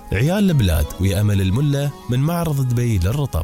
عيال البلاد ويا أمل الملة من معرض دبي للرطب.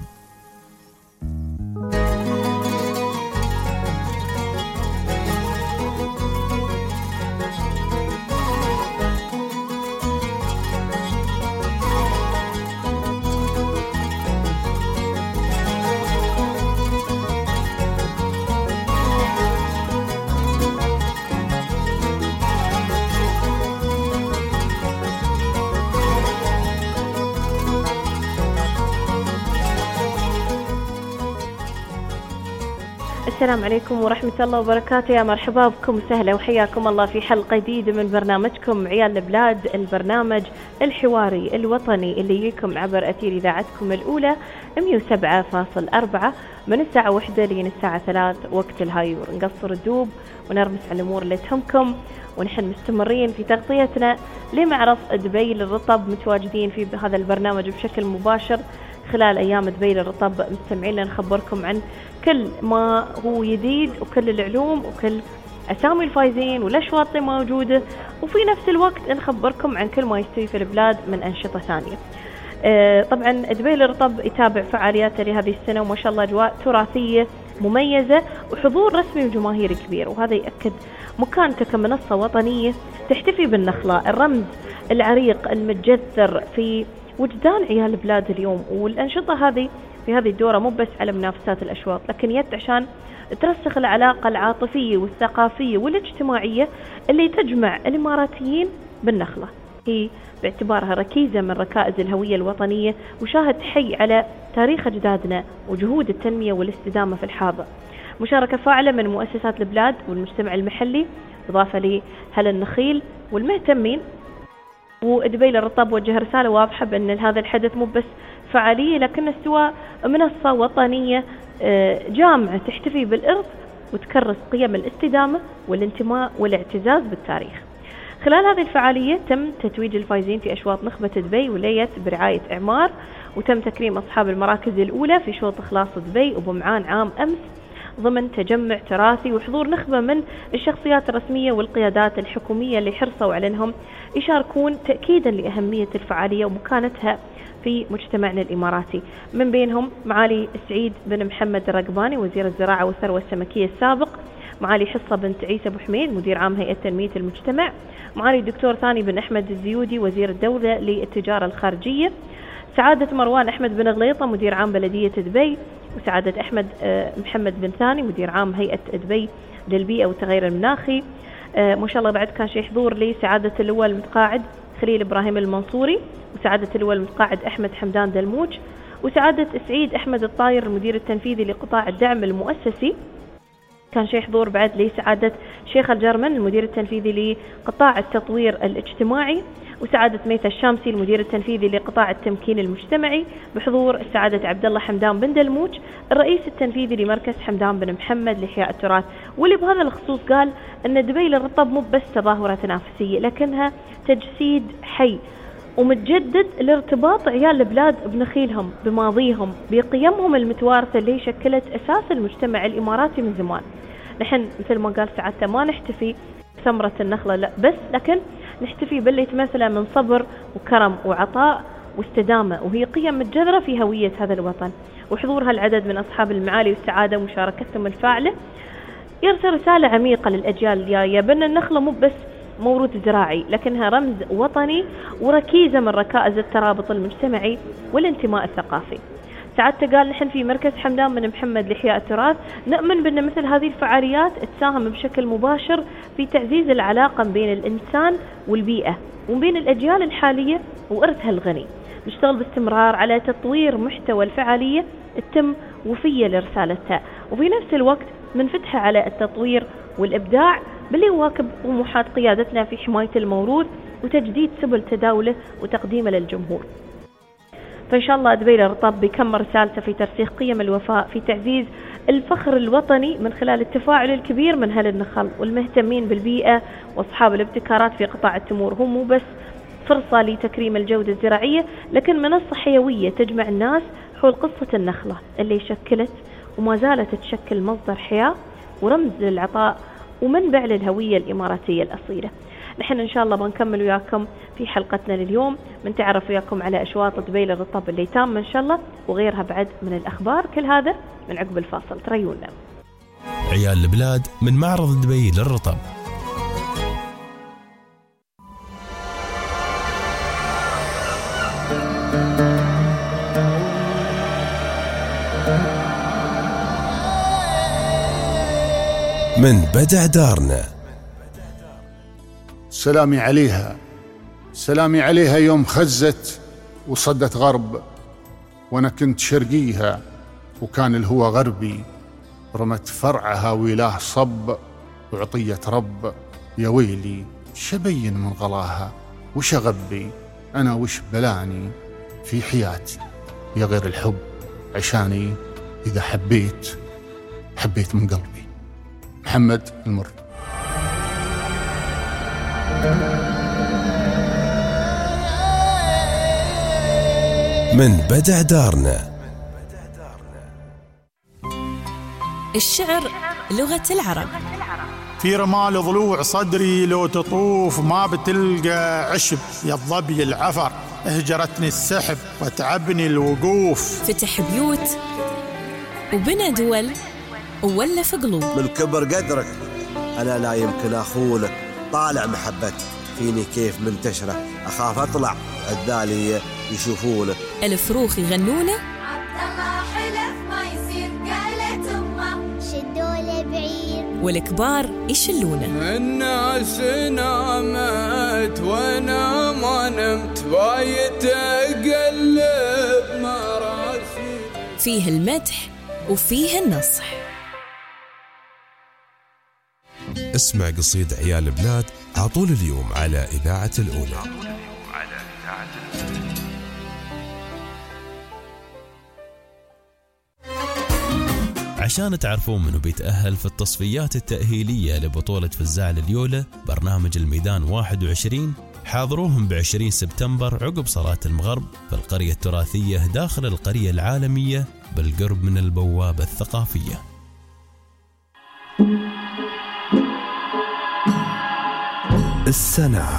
السلام عليكم ورحمة الله وبركاته. يا مرحبا بكم وسهلا وحياكم الله في حلقة جديدة من برنامجكم عيال البلاد، البرنامج الحواري الوطني اللي يجيكم عبر أثير إذاعتكم الأولى 107.4 من الساعة 1 لين الساعة 3 وقت الهايور. نقصر الدوب ونرمس على الأمور اللي تهمكم، ونحن مستمرين في تغطيتنا لمعرض دبي للرطب، متواجدين في هذا البرنامج بشكل مباشر خلال أيام دبي للرطب. مستمعين نخبركم عن كل ما هو جديد وكل العلوم وكل أسامي الفايزين والأشواط اللي موجودة، وفي نفس الوقت نخبركم عن كل ما يستوي في البلاد من أنشطة ثانية. طبعا دبي للرطب يتابع فعالياته لهذه السنة، وما شاء الله أجواء تراثية مميزة وحضور رسمي وجماهيري كبير، وهذا يأكد مكانته كمنصة وطنية تحتفي بالنخلة، الرمز العريق المتجذر في وجدان عيال البلاد اليوم. والأنشطة هذه في هذه الدورة مو بس على منافسات الأشواط، لكن يد عشان ترسخ العلاقة العاطفية والثقافية والاجتماعية اللي تجمع الإماراتيين بالنخلة. هي باعتبارها ركيزة من ركائز الهوية الوطنية وشاهد حي على تاريخ أجدادنا وجهود التنمية والاستدامة في الحاضر. مشاركة فاعلة من مؤسسات البلاد والمجتمع المحلي، إضافة لهل النخيل والمهتمين. ودبي للرطب وجه رسالة واضحة بأن هذا الحدث مو بس فعالية، لكن سوى منصة وطنية جامعة تحتفي بالإرث وتكرس قيم الاستدامة والانتماء والاعتزاز بالتاريخ. خلال هذه الفعالية تم تتويج الفائزين في أشواط نخبة دبي وليت برعاية إعمار، وتم تكريم أصحاب المراكز الأولى في شوط إخلاص دبي وبمعان عام أمس ضمن تجمع تراثي وحضور نخبة من الشخصيات الرسمية والقيادات الحكومية اللي حرصوا على أنهم يشاركون تأكيدا لأهمية الفعالية ومكانتها في مجتمعنا الإماراتي. من بينهم معالي سعيد بن محمد الرقباني وزير الزراعة والثروة السمكية السابق، معالي حصة بنت عيسى أبو حميد مدير عام هيئة تنمية المجتمع، معالي الدكتور ثاني بن أحمد الزيودي وزير الدولة للتجارة الخارجية، سعادة مروان أحمد بن غليطة مدير عام بلدية دبي، وسعادة أحمد محمد بن ثاني مدير عام هيئة دبي للبيئة والتغير المناخي. ما شاء الله بعد كان شيء حضور لسعادة اللواء المتقاعد خليل إبراهيم المنصوري، وسعادة اللواء المتقاعد أحمد حمدان دلموج، وسعادة سعيد أحمد الطاير المدير التنفيذي لقطاع الدعم المؤسسي. كان شيء حضور بعد لسعادة شيخ الجرمن المدير التنفيذي لقطاع التطوير الاجتماعي، وسعادة ميثا الشامسي المدير التنفيذي لقطاع التمكين المجتمعي، بحضور سعادة عبد الله حمدان بن دلموج الرئيس التنفيذي لمركز حمدان بن محمد لإحياء التراث. واللي بهذا الخصوص قال أن دبي للرطب مو بس تظاهرة تنافسية، لكنها تجسيد حي ومتجدد لارتباط عيال البلاد بنخيلهم، بماضيهم، بقيمهم المتوارثة اللي شكلت أساس المجتمع الإماراتي من زمان. نحن مثل ما قال سعادته ما نحتفي ثمرة النخلة لا بس، لكن نحتفي باللي يتمثله من صبر وكرم وعطاء واستدامة، وهي قيم متجذرة في هوية هذا الوطن. وحضور هالعدد من أصحاب المعالي والسعادة ومشاركتهم الفاعلة يرسل رسالة عميقة للأجيال الجاية بأن النخلة مو بس مورود زراعي، لكنها رمز وطني وركيزة من ركائز الترابط المجتمعي والانتماء الثقافي. سعادته قال نحن في مركز حمدان بن محمد لإحياء التراث نؤمن بأن مثل هذه الفعاليات تساهم بشكل مباشر في تعزيز العلاقة بين الإنسان والبيئة وبين الأجيال الحالية وإرثها الغني. نشتغل باستمرار على تطوير محتوى الفعالية تتم وفية لرسالتها، وفي نفس الوقت منفتحة على التطوير والإبداع باللي يواكب طموحات قيادتنا في حماية الموروث وتجديد سبل تداوله وتقديمه للجمهور. فإن شاء الله دبي للرطب بيكمل رسالته في ترسيخ قيم الوفاء، في تعزيز الفخر الوطني من خلال التفاعل الكبير من أهل النخل والمهتمين بالبيئة وأصحاب الابتكارات في قطاع التمور. هم مو بس فرصة لتكريم الجودة الزراعية، لكن منصة حيوية تجمع الناس حول قصة النخلة اللي شكلت وما زالت تشكل مصدر حياة ورمز للعطاء ومنبع للهوية الإماراتية الأصيلة. نحن إن شاء الله بنكمل وياكم في حلقتنا لليوم بنتعرف وياكم على أشواط دبي للرطب اللي تام إن شاء الله، وغيرها بعد من الأخبار. كل هذا من عقب الفاصل، تريونا. عيال البلاد من معرض دبي للرطب. من بدع دارنا. سلامي عليها يوم خزت وصدت غرب، وانا كنت شرقيها وكان الهوى غربي، رمت فرعها ويلاه صب وعطية رب. يا ويلي شبين من غلاها وش أغبي، أنا وش بلاني في حياتي يا غير الحب، عشاني إذا حبيت من قلبي. محمد المر. من بدع دارنا. الشعر لغة العرب. في رمال ضلوع صدري لو تطوف ما بتلقى عشب، يا الظبي العفر اهجرتني السحب وتعبني الوقوف. فتح بيوت وبنى دول وولف قلوب. من كبر قدرك أنا لا يمكن أخونك، طالع محبتك فيني كيف منتشرة، أخاف أطلع عدالي يشوفونه. الفروخ يغنونه، عبدالله حلف ما يصير قالت أمه شدوا لبعير، والكبار يشلونه. الناس نامت وانا ما نمت، بايت اقلب ما راسي. فيه المدح وفيه النصح. اسمع قصيد عيال بلاد عطول اليوم على إذاعة الأولى. عشان تعرفون منو بيتأهل في التصفيات التأهيلية لبطولة فزاع اليولة برنامج الميدان 21، حاضروهم ب20 سبتمبر عقب صلاة المغرب في القرية التراثية داخل القرية العالمية بالقرب من البوابة الثقافية. السنة.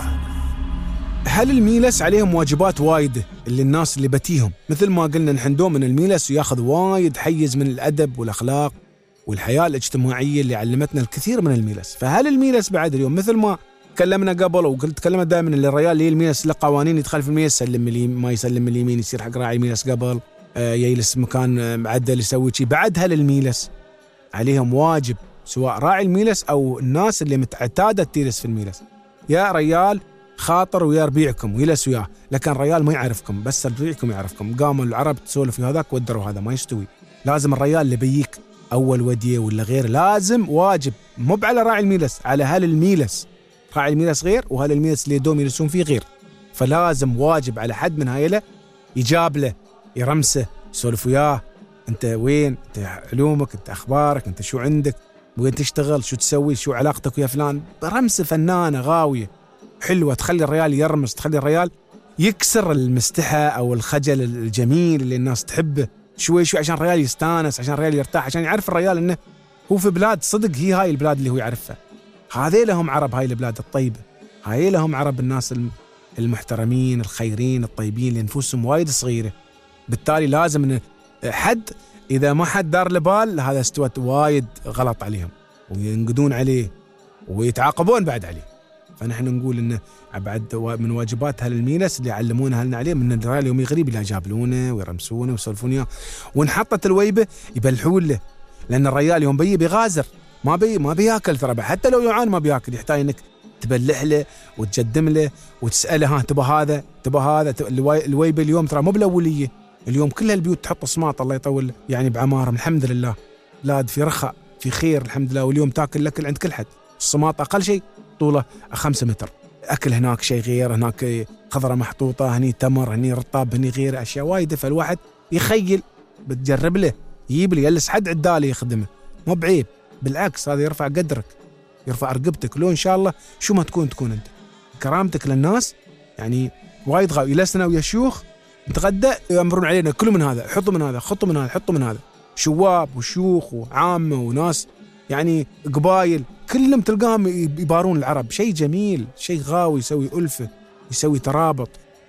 هل الميلس عليهم واجبات وايدة اللي الناس اللي بتيهم، مثل ما قلنا نحن دوم من الميلس وياخذ وايد حيز من الأدب والأخلاق والحياة الاجتماعية اللي علمتنا الكثير من الميلس. فهل الميلس بعد اليوم مثل ما تكلمنا قبل وقلت تكلمنا دائما اللي الرجال اللي الميلس له قوانين، يدخل في الميلس يسلم ما يسلم اليمين يصير حق راعي الميلس قبل، يجلس مكان معدل يسوي شيء. بعد هل الميلس عليهم واجب سواء راعي الميلس أو الناس اللي متعتادة تجلس في الميلس؟ يا ريال خاطر ويا ربيعكم ويلس وياه، لكن الريال ما يعرفكم بس ربيعكم يعرفكم. قاموا العرب تسولف في هذاك ودروا هذا، ما يستوي. لازم الريال اللي بيك أول ودية ولا غير لازم واجب، مو على راعي الميلس، على هل الميلس. راعي الميلس غير وهل الميلس اللي دوم يلسون فيه غير، فلازم واجب على حد من هايله يجاب له يرمسه يسولف وياه. أنت وين؟ أنت علومك؟ أنت أخبارك؟ أنت شو عندك؟ وين تشتغل؟ شو تسوي؟ شو علاقتك ويا فلان؟ رمسه فنانة غاوية حلوة تخلي الريال يرمس، تخلي الريال يكسر المستحى أو الخجل الجميل اللي الناس تحبه شوي شوي، عشان الريال يستانس، عشان الريال يرتاح، عشان يعرف الريال إنه هو في بلاد صدق هي هاي البلاد اللي هو يعرفها. هذه لهم عرب، هاي البلاد الطيبة، هاي لهم عرب الناس المحترمين الخيرين الطيبين اللي نفوسهم وايد صغيرة. بالتالي لازم إن حد إذا ما حد دار لبال هذا استوت وايد غلط عليهم وينقدون عليه ويتعاقبون بعد عليه. فنحن نقول إنه بعد من واجبات هالميلس اللي علمونا هلنا عليه من الريال يوم يغريب اللي يجابلونه ويرمسونه ويسولفون إياه، وانحطت الويبة يبلحون له، لأن الريال يوم بيغازر ما بياكل ترى، حتى لو يعان ما بياكل، يحتاج إنك تبلح له وتقدم له وتسأله ها تبى هذا. الويبة اليوم ترى مو بالأولية، اليوم كل البيوت تحط صماط الله يطول يعني بعمارهم، الحمد لله بلاد في رخاء في خير الحمد لله. واليوم تاكل الأكل عند كل حد، الصماط أقل شيء طوله 5 متر، أكل هناك شيء غير، هناك خضرة محطوطة، هني تمر، هني رطاب، هني غير أشياء وايدة. فالواحد يخيل بتجرب له يجيب لي يلس حد عدالي يخدمه، مو بعيب، بالعكس هذا يرفع قدرك يرفع رقبتك. لو إن شاء الله شو ما تكون أنت كرامتك للناس. يعني وايد غاوي يلسنا ويا شيوخ نتغدى يأمرون علينا كل من هذا حطوا من هذا خطوا من هذا حطوا من هذا، شواب وشيوخ وعامة وناس يعني قبايل كلهم تلقاهم يبارون العرب. شيء جميل، شيء غاوي، يسوي ألفة، يسوي ترابط،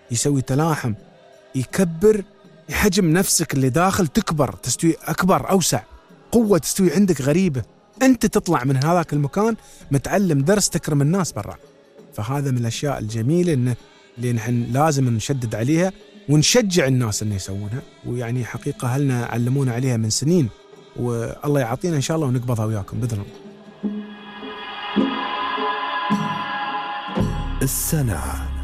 يسوي تلاحم، يكبر حجم نفسك اللي داخل، تكبر، تستوي أكبر، أوسع، قوة تستوي عندك غريبة، أنت تطلع من هذاك المكان متعلم درس تكرم الناس برا. فهذا من الأشياء الجميلة اللي نحن لازم نشدد عليها ونشجع الناس أن يسوونها، ويعني حقيقة أهلنا علمونا عليها من سنين، والله يعطينا إن شاء الله ونقبضها وياكم بإذن الله. السنة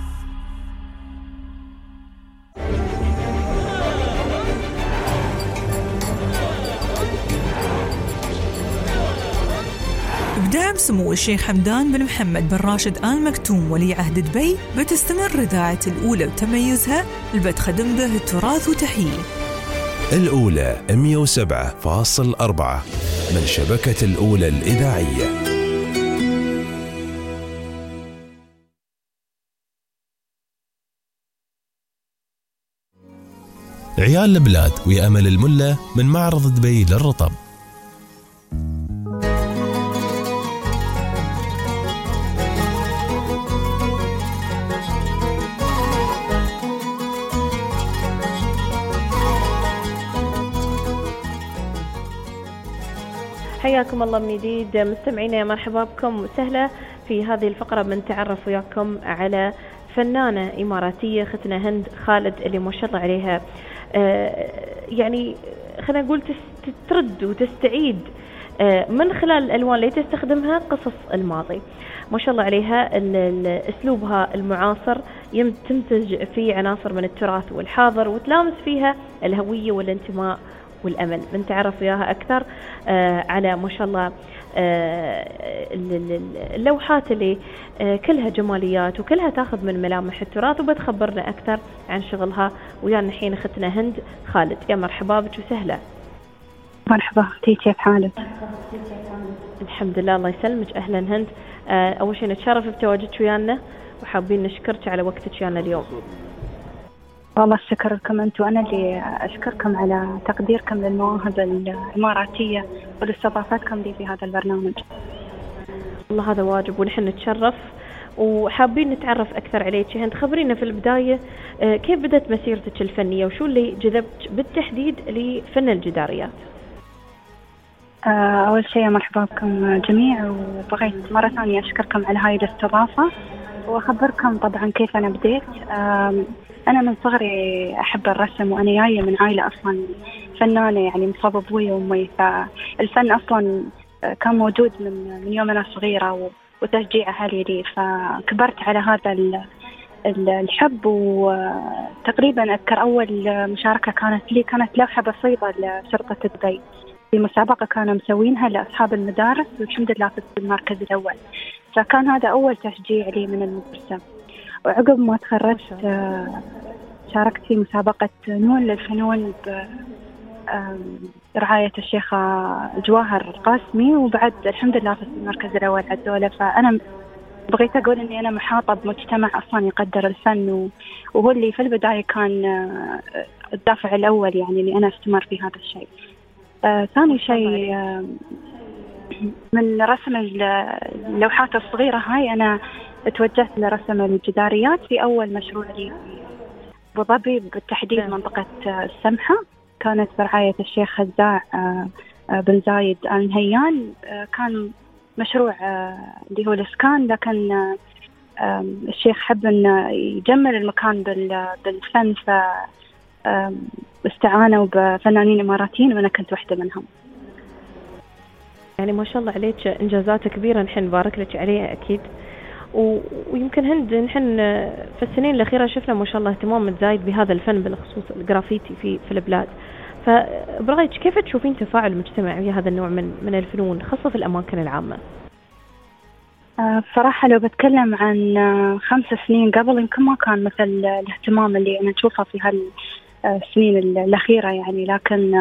بدعم سمو الشيخ حمدان بن محمد بن راشد آل مكتوم ولي عهد دبي، بتستمر إذاعة الأولى وتميزها اللي بتخدم به التراث وتحييه. الأولى 107.4 من شبكة الأولى الإذاعية. عيال البلاد ويا أمل الملة من معرض دبي للرطب. حياكم الله من جديد مستمعينا، مرحبا بكم وسهلا في هذه الفقرة من تعرف وياكم على فنانة إماراتية أختنا هند خالد، اللي ما شاء الله عليها يعني خلينا نقول ترد وتستعيد من خلال الألوان اللي تستخدمها قصص الماضي. ما شاء الله عليها أسلوبها المعاصر تمتج فيه عناصر من التراث والحاضر، وتلامس فيها الهوية والانتماء والأمل. بنتعرف وياها أكثر على ما شاء الله اللوحات اللي كلها جماليات وكلها تاخذ من ملامح التراث، وبتخبرنا أكثر عن شغلها. ويانا الحين أختنا هند خالد. يا مرحبا بك وسهلا. مرحبا أختي، كيف حالك؟ الحمد لله الله يسلمك. أهلا هند. أول شيء نتشرف بتواجدك ويانا، وحابين نشكرك على وقتك ويانا اليوم. والله الشكر لكم أنتم، أنا اللي أشكركم على تقديركم للمواهب الإماراتية ولاستضافتكم لي في هذا البرنامج. والله هذا واجب ونحن نتشرف، وحابين نتعرف أكثر عليك. هند خبرينا في البداية كيف بدأت مسيرتك الفنية، وشو اللي جذبك بالتحديد لفن الجداريات؟ أول شيء مرحبا بكم جميع، وبغيت مرة ثانية أشكركم على هاي الاستضافة، وأخبركم طبعا كيف أنا بديت. أنا من صغري أحب الرسم، وأنا جاية من عائلة أصلا فنانة، يعني مصاب أبوي وأمي، فالفن أصلا كان موجود من يوم أنا صغيرة، وتشجيع أهلي لي، فكبرت على هذا الحب. وتقريبا أذكر أول مشاركة كانت لي كانت لوحة بسيطة لشرطة دبي في مسابقة كانوا مسوينها لأصحاب المدارس، والحمد لله فزت بالمركز الأول، فكان هذا أول تشجيع لي من المدرسة. وعقب ما تخرجت شاركت في مسابقة نون للفنون برعاية الشيخة جواهر القاسمي، وبعد الحمد لله فزت بالمركز الأول على الدولة. فأنا بغيت أقول إني أنا محاطة بمجتمع أصلاً يقدر الفن، وهو اللي في البداية كان الدافع الأول يعني إني أنا أستمر في هذا الشيء. ثاني شيء من رسم اللوحات الصغيرة هاي أنا توجهت لرسم الجداريات في أول مشروع لي في أبو ظبي، بالتحديد منطقة السمحة، كانت برعاية الشيخ خزاع بن زايد آل نهيان. كان مشروع اللي هو الإسكان، لكن الشيخ حب أن يجمل المكان بالفن، فاستعانوا بفنانين إماراتيين وأنا كنت واحدة منهم. يعني ما شاء الله عليك إنجازات كبيرة، نحن نبارك لك عليها أكيد. ويمكن هند نحن في السنين الأخيرة شفنا ما شاء الله اهتمام متزايد بهذا الفن بالخصوص الجرافيتي في البلاد. فبرأيك كيف تشوفين تفاعل المجتمع في هذا النوع من الفنون خاصة في الأماكن العامة؟ صراحة لو بتكلم عن 5 سنين قبل يمكن ما كان مثل الاهتمام اللي أنا أشوفه في هالسنين الأخيرة يعني، لكن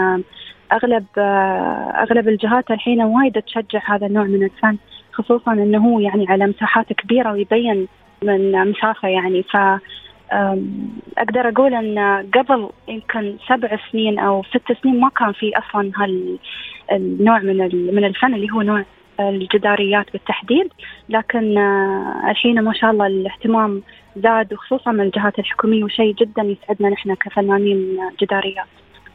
أغلب الجهات الحين وايد تشجع هذا النوع من الفن، خصوصا أنه هو يعني على مساحات كبيرة ويبين من مسافة يعني. أقدر أقول أن قبل يمكن 7 سنين أو 6 سنين ما كان في أصلا هالنوع من الفن اللي هو نوع الجداريات بالتحديد، لكن الحين ما شاء الله الاهتمام زاد، وخصوصا من الجهات الحكومية، وشيء جدا يسعدنا نحن كفنانين جداريات.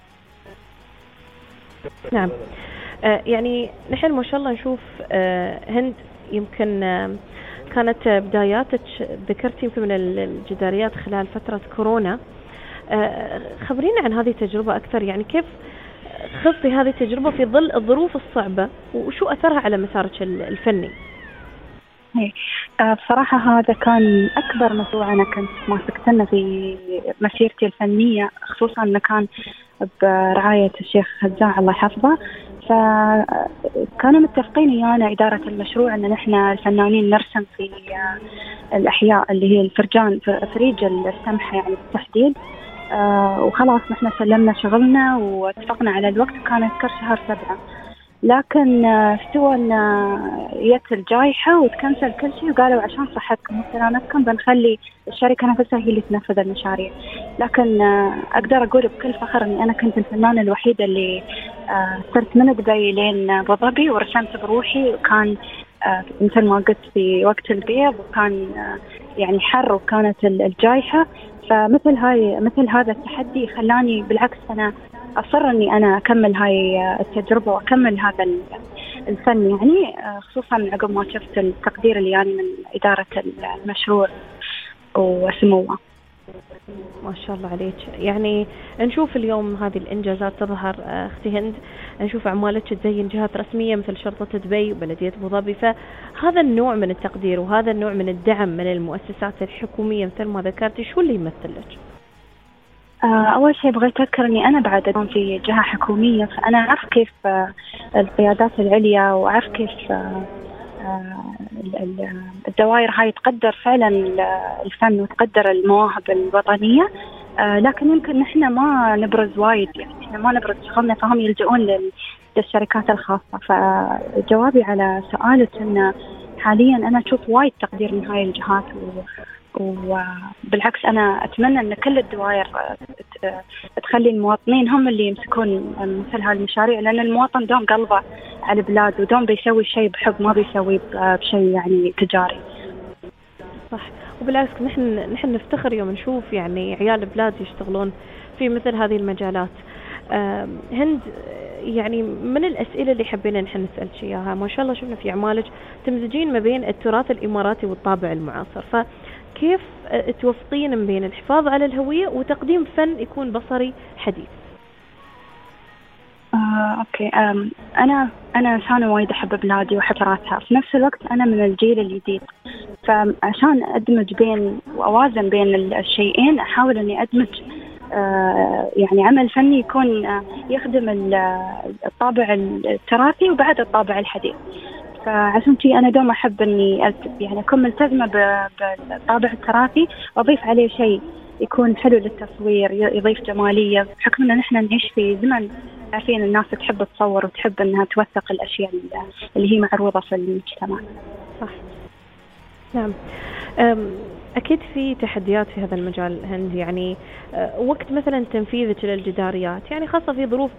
نعم. يعني نحن ما شاء الله نشوف هند، يمكن كانت بداياتك ذكرتي يمكن من الجداريات خلال فترة كورونا. خبرينا عن هذه التجربة أكثر، يعني كيف خضتي هذه التجربة في ظل الظروف الصعبة، وشو أثرها على مسارك الفني؟ بصراحة هذا كان أكبر مشروع أنا كنت ماسكتنا في مسيرتي الفنية، خصوصا أنه كان برعاية الشيخ هزاع الله يحفظه. فكانوا متفقين ويانا إدارة المشروع أن نحن الفنانين نرسم في الأحياء اللي هي الفرجان، فريج السمحة يعني بالتحديد. وخلاص نحن سلمنا شغلنا واتفقنا على الوقت، كان أذكر شهر 7. لكن استوى أن جت الجائحة وتكنسل كل شيء، وقالوا عشان صحتكم وسلامتكم بنخلي الشركة نفسها هي اللي تنفذ المشاريع. لكن أقدر أقول بكل فخر أني أنا كنت الفنانة الوحيدة اللي صرت من دبي لين أبو ظبي ورسمت بروحي، وكان مثل ما قلت في وقت البيض، وكان يعني حر وكانت الجائحة. فمثل هذا التحدي خلاني بالعكس أنا أصر أني أنا أكمل هاي التجربة وأكمل هذا الفن، يعني خصوصا عقب ما شفت التقدير اللي يعني من إدارة المشروع وسموه. ما شاء الله عليك. يعني نشوف اليوم هذه الإنجازات تظهر أختي هند، نشوف أعمالك تزين جهات رسمية مثل شرطة دبي وبلدية أبو ظبي. فهذا النوع من التقدير وهذا النوع من الدعم من المؤسسات الحكومية مثل ما ذكرتي، شو اللي يمثل لك؟ أول شيء بغيت أذكر أني أنا بعد أكون في جهة حكومية، فأنا أعرف كيف القيادات العليا، وأعرف كيف الدوائر هاي تقدر فعلا الفن وتقدر المواهب الوطنية. لكن يمكن نحن ما نبرز وايد، يعني نحن ما نبرز شغلنا، فهم يلجؤون للشركات الخاصة. فجوابي على سؤالك أن حاليا أنا أشوف وايد تقدير من هاي الجهات، وبالعكس أنا أتمنى أن كل الدوائر تخلي المواطنين هم اللي يمسكون مثل هالمشاريع، لأن المواطن دوم قلبه على البلاد، ودوم بيسوي شيء بحب، ما بيسوي بشيء يعني تجاري. صح. وبالعكس نحن نفتخر يوم نشوف يعني عيال البلاد يشتغلون في مثل هذه المجالات. هند، يعني من الأسئلة اللي حبينا نحن نسألك إياها، ما شاء الله شفنا في أعمالك تمزجين ما بين التراث الإماراتي والطابع المعاصر، فكيف توفقين من بين الحفاظ على الهوية وتقديم فن يكون بصري حديث؟ أوكي. أنا إنسانة وايد أحب بلادي وحضاراتها، في نفس الوقت أنا من الجيل الجديد، فعشان أدمج بين وأوازن بين الشيئين أحاول إني أدمج يعني عمل فني يكون يخدم الطابع التراثي وبعد الطابع الحديث. فعشان شيء أنا دوم أحب إني يعني أكون ملتزمة بالطابع التراثي وأضيف عليه شيء يكون حلو للتصوير، يضيف جمالية، بحكم إن نحن نعيش في زمن عارفين الناس تحب تصور وتحب إنها توثق الأشياء اللي هي معروضة في المجتمع. صح. نعم. أكيد في تحديات في هذا المجال هند، يعني وقت مثلا تنفيذك للجداريات، يعني خاصة في ظروف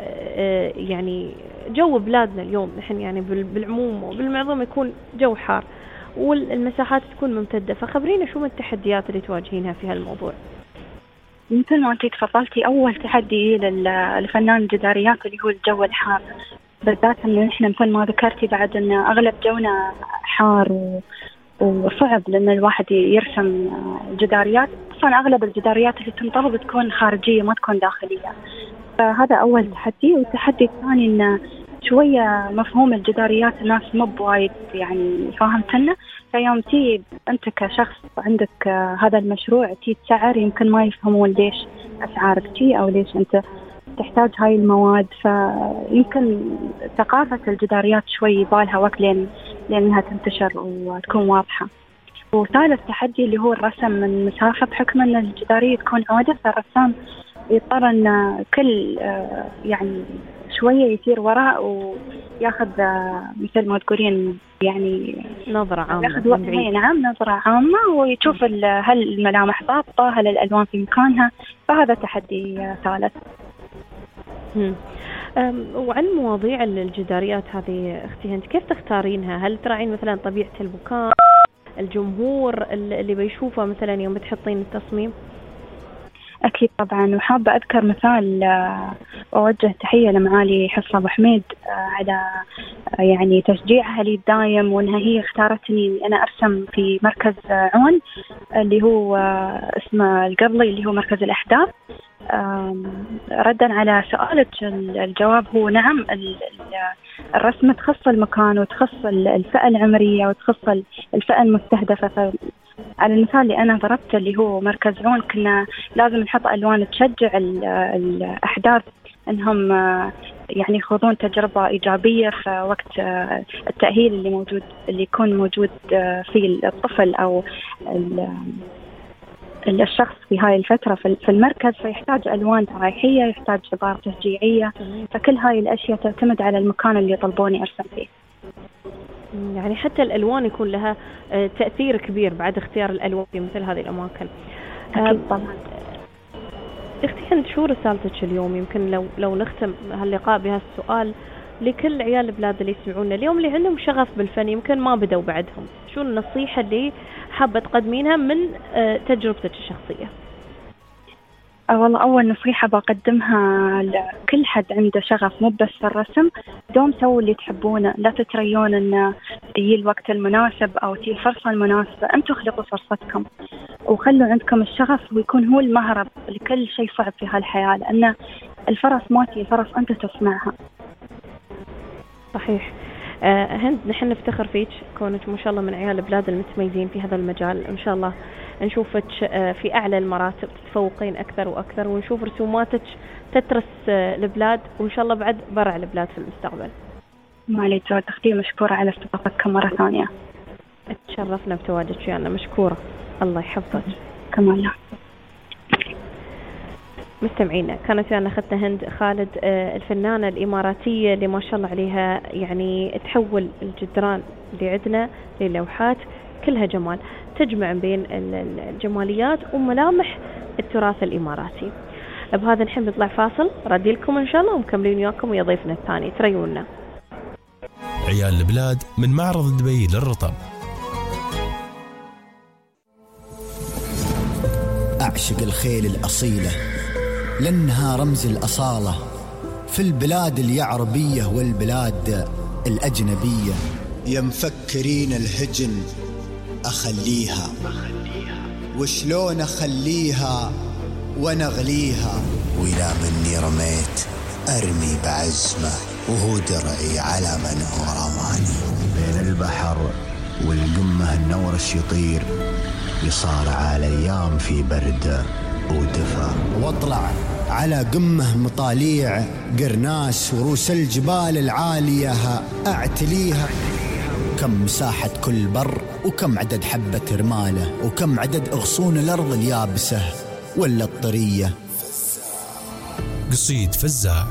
يعني جو بلادنا اليوم نحن يعني بالعموم وبالمعظم يكون جو حار والمساحات تكون ممتدة، فخبرينا شو من التحديات اللي تواجهينها في هالموضوع؟ مثل ما أنتي تفضلتي، أول تحدي للفنان الجداريات اللي هو الجو الحار، بالذات إنه نحن مثل ما ذكرتي بعد إن أغلب جونا حار وصعب لأن الواحد يرسم جداريات، أصلا أغلب الجداريات اللي تنطلب تكون خارجية ما تكون داخلية. فهذا أول تحدي. والتحدي الثاني إن شوية مفهوم الجداريات الناس مو بوايد يعني فاهمتنا، فيوم تي أنت كشخص عندك هذا المشروع تي تسعر، يمكن ما يفهمون ليش أسعارك تي أو ليش أنت تحتاج هاي المواد، فيمكن ثقافة الجداريات شوي يبالها وقت لأنها تنتشر وتكون واضحة. وثالث تحدي اللي هو الرسم من مسافة، بحكم أن الجدارية تكون عودة، فالرسام يضطر أن كل يعني شوية يصير وراء وياخذ مثل ما تقولين يعني نظرة عامة، نعم نظرة عامة، ويشوف هل الملامح ضابطة، هل الألوان في مكانها، فهذا تحدي ثالث. وعن مواضيع الجداريات هذه أختي هند، كيف تختارينها؟ هل تراعين مثلا طبيعة المكان، الجمهور اللي بيشوفه مثلا يوم بتحطين التصميم؟ أكيد طبعا، وحابة أذكر مثال وأوجه تحية لمعالي حفصة أبو حميد على يعني تشجيعها لي الدايم، وأنها هي اختارتني أنا أرسم في مركز عون اللي هو اسمه القبلي اللي هو مركز الأحداث. ردا على سؤالك، الجواب هو نعم، الرسمة تخص المكان وتخص الفئة العمرية وتخص الفئة المستهدفة. على المثال اللي أنا ضربته اللي هو مركز عون، كنا لازم نحط ألوان تشجع الأحداث أنهم يعني يخوضون تجربة إيجابية في وقت التأهيل اللي يكون موجود في الطفل أو الشخص في هاي الفترة في المركز، فيحتاج ألوان ترايحية، يحتاج عبارة تشجيعية، فكل هاي الأشياء تعتمد على المكان اللي يطلبوني أرسم فيه. يعني حتى الألوان يكون لها تأثير كبير بعد اختيار الألوان في مثل هذه الأماكن. أكيد طبعا. اختي هند، شو رسالتك اليوم؟ يمكن لو نختم هاللقاء بهالسؤال لكل عيال البلاد اللي يسمعونا اليوم اللي عندهم شغف بالفن، يمكن ما بدوا بعدهم، شو النصيحة اللي حابة تقدمينها من تجربتك الشخصية؟ والله أول نصيحة بقدمها لكل حد عنده شغف مو بس في الرسم، دوم سووا اللي تحبونه، لا تتريون أن تجي الوقت المناسب أو تجي الفرصة المناسبة، أنتوا خلقوا فرصتكم وخلوا عندكم الشغف ويكون هو المهرب لكل شيء صعب في هالحياة، لأن الفرص ما تجي، الفرص أنت تصنعها. صحيح. هند، نحن نفتخر فيك كونك ما شاء الله من عيال البلاد المتميزين في هذا المجال، إن شاء الله نشوفك في أعلى المراتب، تتفوقين أكثر وأكثر، ونشوف رسوماتك تترس البلاد، وإن شاء الله بعد برع البلاد في المستقبل. معلي جود أختي، مشكورة على استضافتكم مرة ثانية. تشرفنا بتواجدك ويانا، مشكورة، الله يحفظك. كمان. مستمعينا، كانت ويانا أختنا هند خالد الفنانة الإماراتية اللي ما شاء الله عليها يعني تحول الجدران اللي عندنا للوحات كلها جمال، تجمع بين الجماليات وملامح التراث الإماراتي. بهذا نحب نطلع فاصل، ردي لكم إن شاء الله ومكملين وياكم ويا ضيفنا الثاني، تريونا. عيال البلاد من معرض دبي للرطب. أعشق الخيل الأصيلة لأنها رمز الأصالة في البلاد اليعربية والبلاد الأجنبية. يا مفكرين الهجن أخليها، وشلون أخليها ونغليها، وإلى مني رميت أرمي بعزمة، وهو درعي على من هو رماني. بين البحر والقمة النورش يطير، يصارع الأيام في برد ودفا، واطلع على قمة مطاليع قرناس ورؤوس الجبال العالية أعتليها. كم مساحة كل بر، وكم عدد حبة رمالة، وكم عدد أغصون الأرض اليابسة ولا الطرية. قصيد فزاع.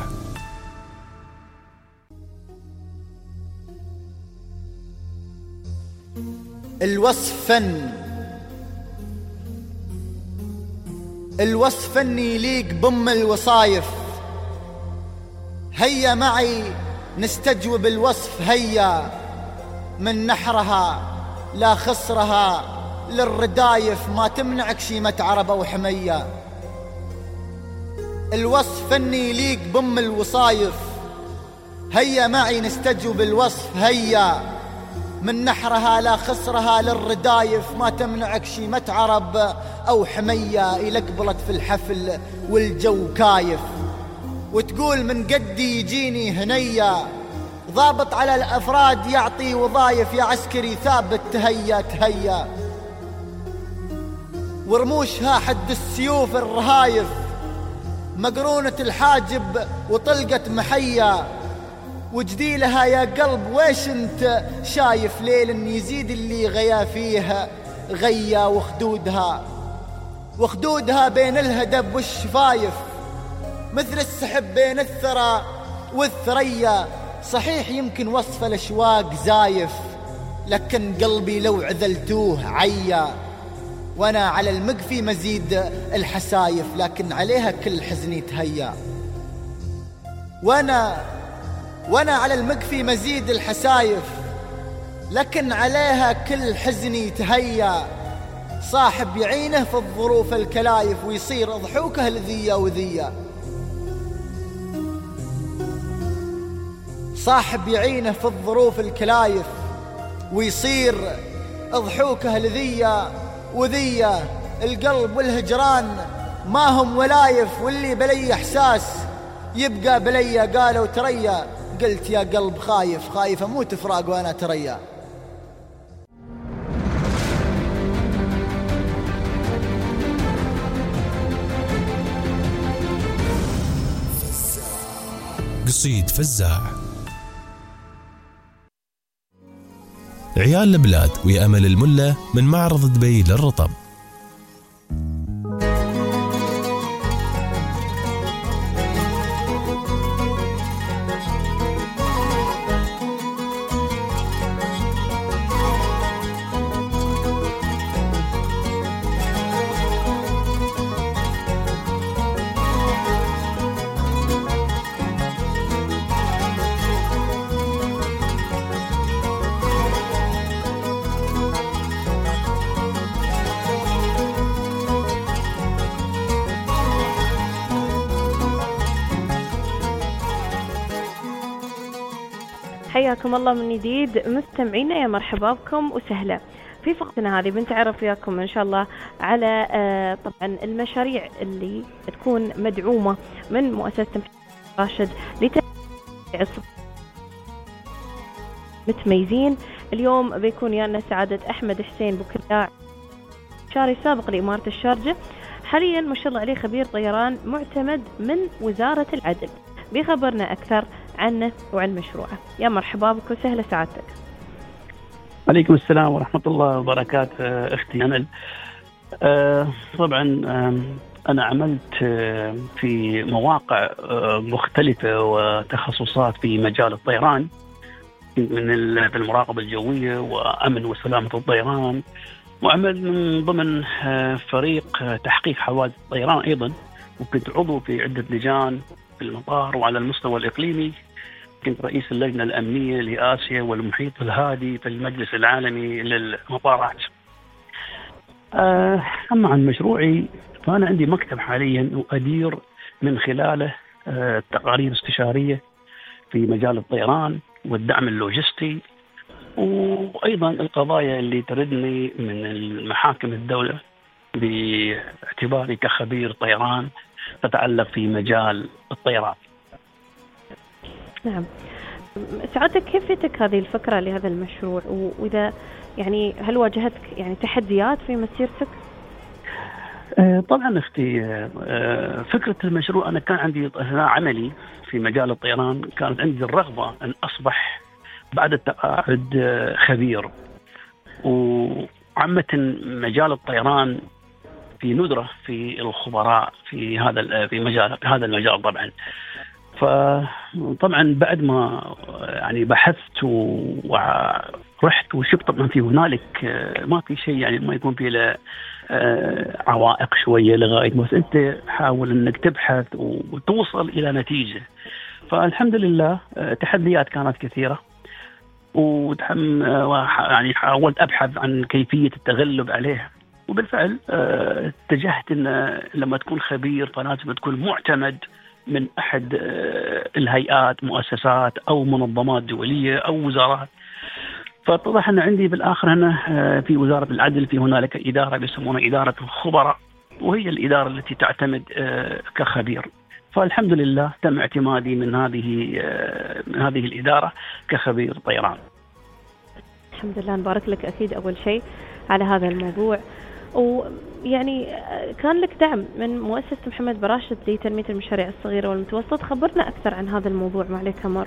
الوصف فن، الوصف فني يليق بم الوصايف. هيا معي نستجوب الوصف، هيا من نحرها لا خصرها للردايف، ما تمنعك شيمة عرب أو حمية. الوصف فني يليق بم الوصايف، هيا معي نستجوب الوصف، هيا من نحرها لا خصرها للردايف، ما تمنعك شيمة عرب أو حمية. إلى قبلت في الحفل والجو كايف، وتقول من قدي يجيني هنية، ضابط على الأفراد يعطي وظايف، يا عسكري ثابت تهيا تهيا. ورموشها حد السيوف الرهايف، مقرونة الحاجب وطلقة محية، وجديلها يا قلب ويش انت شايف، ليل يزيد اللي غيا فيها غيا، وخدودها بين الهدب والشفايف، مثل السحب بين الثرى والثريا. صحيح يمكن وصف الأشواق زايف، لكن قلبي لو عذلتوه عيا. وانا على المقفي مزيد الحسايف، لكن عليها كل حزني تهيا. وانا على المكفي مزيد الحسايف، لكن عليها كل حزني تهيا. صاحب يعينه في الظروف الكلايف، ويصير ضحوكه لذية وذية. صاحب يعينه في الظروف الكلايف، ويصير ضحوكه لذية وذية. القلب والهجران ما هم ولايف، واللي بلي إحساس يبقى بلي. قالوا تريا، قلت يا قلب خايف، خايف أموت فراق وأنا تريا. قصيد فزاع. عيال البلاد ويا أمل الملة من معرض دبي للرطب. حياكم الله من جديد مستمعينا، يا مرحبا بكم وسهلا. في فقرتنا هذه بنتعرف وياكم إن شاء الله على طبعا المشاريع اللي تكون مدعومة من مؤسسة محمد راشد لتشجيع متميزين. اليوم بيكون يانا سعادة أحمد حسين بوكلاع، شاري سابق لإمارة الشارجة، حاليا ما شاء الله عليه خبير طيران معتمد من وزارة العدل. بيخبرنا أكثر عنه وعن مشروعه. يا مرحبا بك وسهلا سعادتك. عليكم السلام ورحمة الله وبركاته أختي أمل. طبعا أنا عملت في مواقع مختلفة وتخصصات في مجال الطيران، من المراقبة الجوية وأمن وسلامة الطيران، وعمل من ضمن فريق تحقيق حوادث الطيران أيضا، وكنت عضو في عدة لجان في المطار. وعلى المستوى الإقليمي كنت رئيس اللجنة الأمنية لآسيا والمحيط الهادي في المجلس العالمي للمطارات. أما عن مشروعي فأنا عندي مكتب حاليا وأدير من خلاله تقارير استشارية في مجال الطيران والدعم اللوجستي، وأيضا القضايا اللي تردني من المحاكم الدولة باعتباري كخبير طيران تتعلق في مجال الطيران. نعم، سعادتك كيف جتك هذه الفكرة لهذا المشروع، وإذا يعني هل واجهتك يعني تحديات في مسيرتك؟ طبعا أختي، فكرة المشروع أنا كان عندي أثناء عملي في مجال الطيران كانت عندي الرغبة أن أصبح بعد التقاعد خبير، وعامة مجال الطيران في ندرة في الخبراء في هذا المجال طبعا. فطبعا بعد ما يعني بحثت ورحت وشفت طبعا في هنالك ما في شيء يعني ما يكون فيه له عوائق شوية لغاية ما انت حاول انك تبحث وتوصل الى نتيجة. فالحمد لله تحديات كانت كثيرة، يعني حاولت ابحث عن كيفية التغلب عليها، وبالفعل اتجهت ان لما تكون خبير فلازم تكون معتمد من أحد الهيئات، مؤسسات أو منظمات دولية أو وزارات. فاتضح أن عندي بالآخر هنا في وزارة العدل في هنالك إدارة يسمونها إدارة الخبراء، وهي الإدارة التي تعتمد كخبير. فالحمد لله تم اعتمادي من هذه الإدارة كخبير طيران. الحمد لله، نبارك لك أكيد أول شيء على هذا الموضوع. ويعني كان لك دعم من مؤسسة محمد براشد لتنمية المشاريع الصغيرة والمتوسطة، خبرنا أكثر عن هذا الموضوع معليك أمر.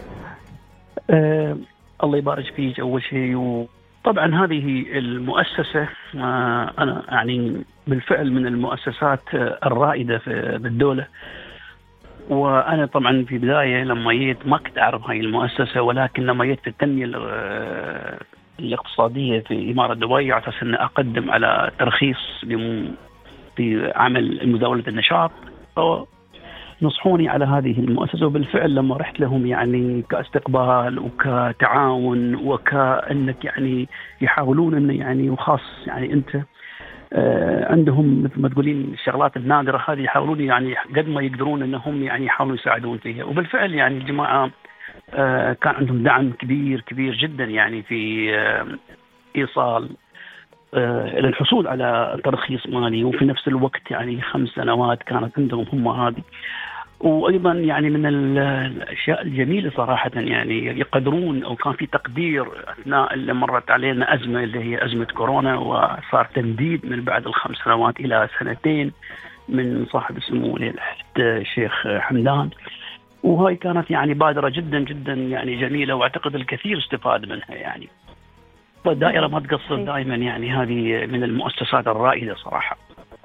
الله يبارك فيك أول شيء. وطبعا هذه المؤسسة أنا يعني بالفعل من المؤسسات الرائدة في الدولة، وأنا طبعا في بداية لما جيت ما كنت أعرف هاي المؤسسة، ولكن لما جيت في التنمية الاقتصادية في إمارة دبي على أساس أن أقدم على ترخيص في عمل مزاولة النشاط، نصحوني على هذه المؤسسة، وبالفعل لما رحت لهم يعني كاستقبال وكتعاون وكأنك يعني يحاولون أن يعني وخاص يعني أنت عندهم مثل ما تقولين الشغلات النادرة هذه يحاولون يعني قد ما يقدرون أنهم يعني يحاولون يساعدون فيها. وبالفعل يعني الجماعة كان عندهم دعم كبير كبير جدا يعني في إيصال إلى الحصول على ترخيص مالي، وفي نفس الوقت يعني 5 سنوات كانت عندهم هم هذه. وأيضا يعني من الأشياء الجميلة صراحة يعني يقدرون أو كان في تقدير أثناء اللي مرت علينا أزمة اللي هي أزمة كورونا، وصار تمديد من بعد ال5 سنوات إلى 2 من صاحب السمو الشيخ حمدان. وهاي كانت يعني بادرة جدا جدا يعني جميلة، واعتقد الكثير استفاد منها يعني. والدائرة ما تقصر دائما يعني، هذه من المؤسسات الرائدة صراحة.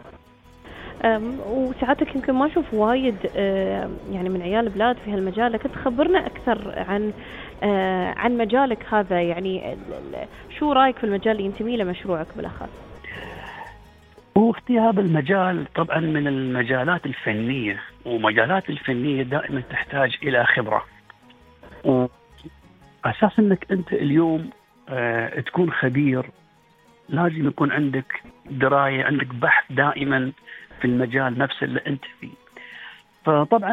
وساعتك يمكن ما أشوف وايد يعني من عيال بلاد في هالمجال، لكن تخبرنا أكثر عن مجالك هذا، يعني شو رأيك في المجال اللي ينتمي له مشروعك بالأخص؟ واختي هذا المجال طبعا من المجالات الفنية، ومجالات الفنية دائما تحتاج إلى خبرة، وأساس أنك أنت اليوم تكون خبير لازم يكون عندك دراية، عندك بحث دائما في المجال نفسه اللي أنت فيه. فطبعا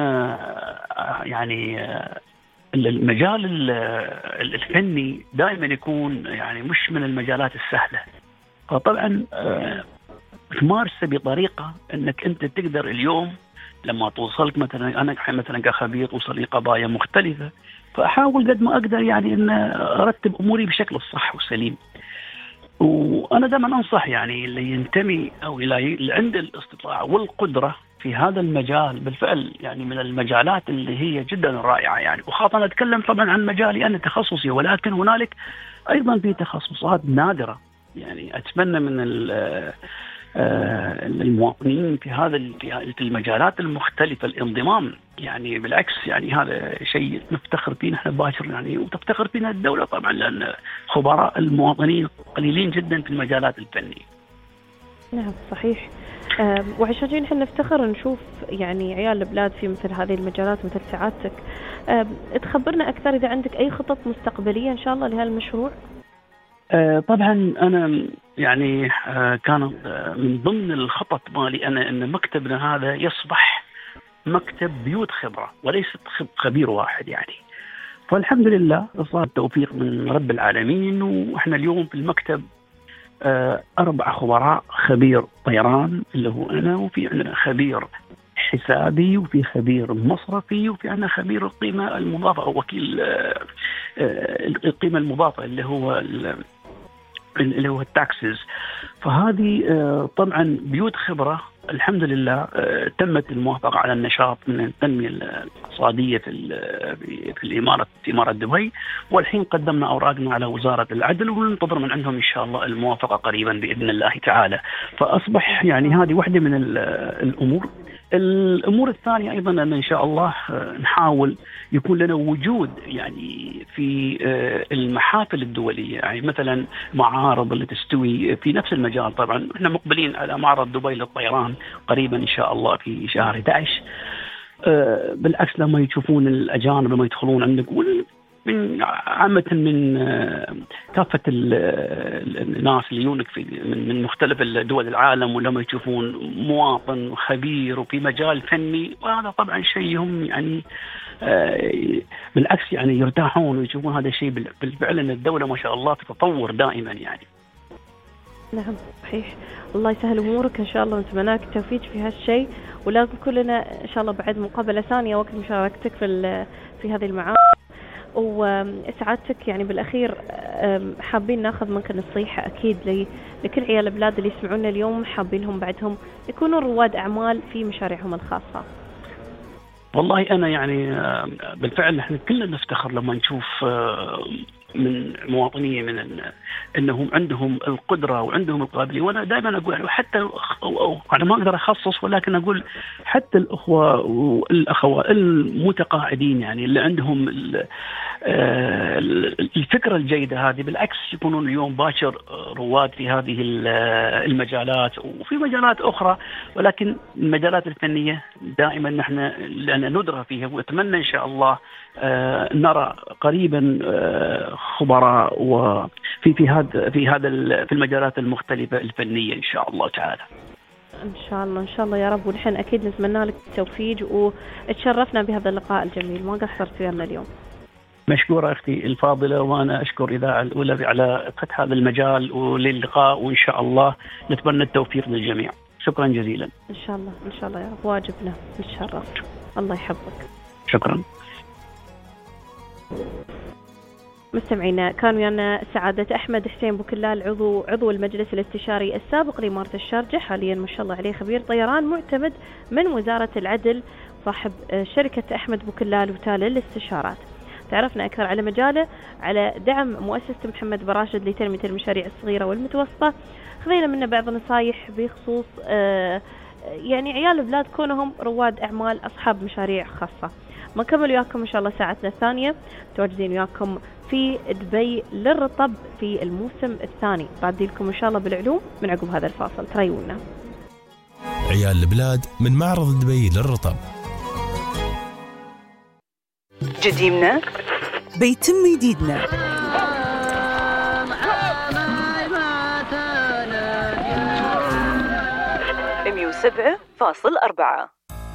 يعني المجال الفني دائما يكون يعني مش من المجالات السهلة، فطبعا تمارسه بطريقة أنك أنت تقدر اليوم لما توصلك مثلا أنا مثلا كخبير توصل لي قضايا مختلفة، فأحاول قد ما أقدر يعني أن أرتب أموري بشكل الصح والسليم. وأنا دائما أنصح يعني اللي ينتمي أو اللي عنده الاستطاعة والقدرة في هذا المجال، بالفعل يعني من المجالات اللي هي جدا رائعة يعني. وخاصة أتكلم طبعا عن مجالي أنا تخصصي، ولكن هنالك أيضا في تخصصات نادرة يعني. أتمنى من المواطنين في المجالات المختلفة الانضمام يعني. بالعكس يعني هذا شيء نفتخر فيه نحن باكر يعني، وتفتخر فينا الدولة طبعا، لأن خبراء المواطنين قليلين جدا في المجالات الفنية. نعم صحيح. وعشان نحن نفتخر نشوف يعني عيال البلاد في مثل هذه المجالات مثل سعادتك. تخبرنا أكثر إذا عندك أي خطط مستقبلية إن شاء الله لهالمشروع؟ طبعا أنا يعني كان من ضمن الخطط مالي أنا أن مكتبنا هذا يصبح مكتب بيوت خبرة وليس خبير واحد يعني. فالحمد لله صار توفيق من رب العالمين، وإحنا اليوم في المكتب 4 خبراء، خبير طيران اللي هو أنا، وفي عندنا خبير حسابي، وفي خبير مصرفي، وفي عندنا خبير القيمة المضافة أو وكيل القيمة المضافة اللي هو التاكسز. فهذه طبعا بيوت خبرة الحمد لله. تمت الموافقة على النشاط من التنمية الاقتصادية في إمارة دبي، والحين قدمنا أوراقنا على وزارة العدل، وننتظر من عندهم إن شاء الله الموافقة قريبا بإذن الله تعالى. فأصبح يعني هذه واحدة من الأمور الثانية أيضا أن إن شاء الله نحاول يكون لنا وجود يعني في المحافل الدولية، يعني مثلا معارض اللي تستوي في نفس المجال. طبعا احنا مقبلين على معرض دبي للطيران قريبا إن شاء الله في شهر 11. بالعكس لما يشوفون الأجانب لما يدخلون عندك من عامة من كافة الناس اللي يونك من مختلف دول العالم، ولما يشوفون مواطن خبير وفي مجال فني، وهذا طبعا شيء هم يعني بالعكس يعني يرتاحون ويشوفون هذا الشيء بالفعل أن الدولة ما شاء الله تتطور دائما يعني. نعم صحيح. الله يسهل أمورك إن شاء الله، ونتمنى لك التوفيق في هالشيء، ولازم كلنا إن شاء الله بعد مقابلة ثانية وقت مشاركتك في هذه المعارض. وسعادتك يعني بالأخير حابين ناخذ منك نصيحة أكيد لكل عيال البلاد اللي يسمعونا اليوم، حابينهم بعدهم يكونوا رواد أعمال في مشاريعهم الخاصة. والله أنا يعني بالفعل نحن كلنا نفتخر لما نشوف من مواطنيه من انهم عندهم القدره وعندهم القابليه. وانا دائما اقول حتى انا ما اقدر اخصص، ولكن اقول حتى الاخوه والاخوات المتقاعدين يعني اللي عندهم الفكره الجيده هذه، بالعكس يكونون اليوم باكر رواد في هذه المجالات وفي مجالات اخرى، ولكن المجالات الفنيه دائما نحن لان ندرى فيها، واتمنى ان شاء الله نرى قريبا خبراء في المجالات المختلفه الفنيه ان شاء الله تعالى. ان شاء الله يا رب. ونحن اكيد نتمنى لك التوفيق، وتشرفنا بهذا اللقاء الجميل، ما قصرت ويانا اليوم. مشكورة أختي الفاضلة، وأنا أشكر إذاعة الأولى على فتح هذا المجال وللقاء، وإن شاء الله نتمنى التوفيق للجميع. شكرا جزيلا. إن شاء الله يا رب، واجبنا نتشرف. الله يحفظك. شكرا. مستمعينا، كان ويانا سعادة أحمد حسين بوكلال، عضو المجلس الاستشاري السابق لإمارة الشارجة، حاليا ما شاء الله عليه خبير طيران معتمد من وزارة العدل، صاحب شركة أحمد بوكلال وتالي للاستشارات. تعرفنا أكثر على مجاله، على دعم مؤسسة محمد بن راشد لتنمية المشاريع الصغيرة والمتوسطة. خذينا منه بعض النصائح بخصوص يعني عيال البلاد كونهم رواد أعمال أصحاب مشاريع خاصة. ما نكمل وياكم إن شاء الله ساعتنا الثانية، متواجدين وياكم في دبي للرطب في الموسم الثاني، رادي لكم إن شاء الله بالعلوم من عقب هذا الفاصل. تريونا عيال البلاد من معرض دبي للرطب. جديدنا بيتم جديدنا. $107.4.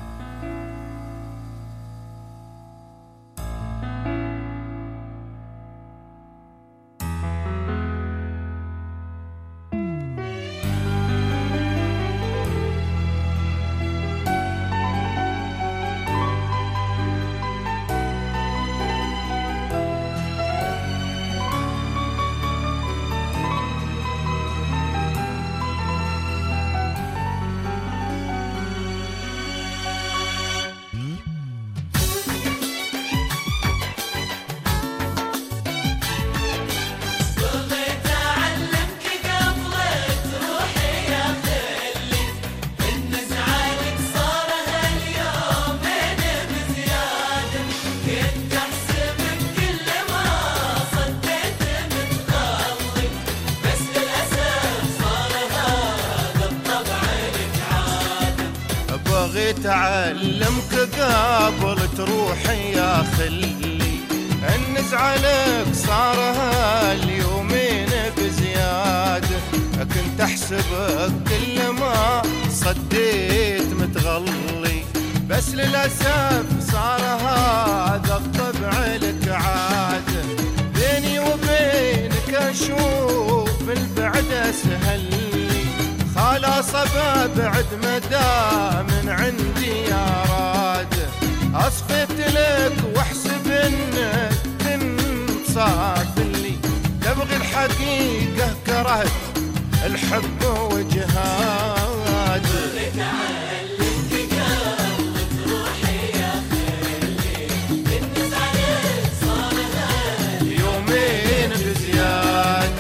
تعلمك قبل تروح يا خلي، النزعلك صارها اليومين بزيادة، كنت احسبك كل ما صديت متغلي، بس للأسف صار هذا الطبع لك عادة، بيني وبينك اشوف البعد اسهل لي، خلاص ابعد مدى من عندي يا راد، اصفت لك واحسب انك كنت صافلي، تبغي الحقيقة كرهت الحب وجهاد، يومين بزيادة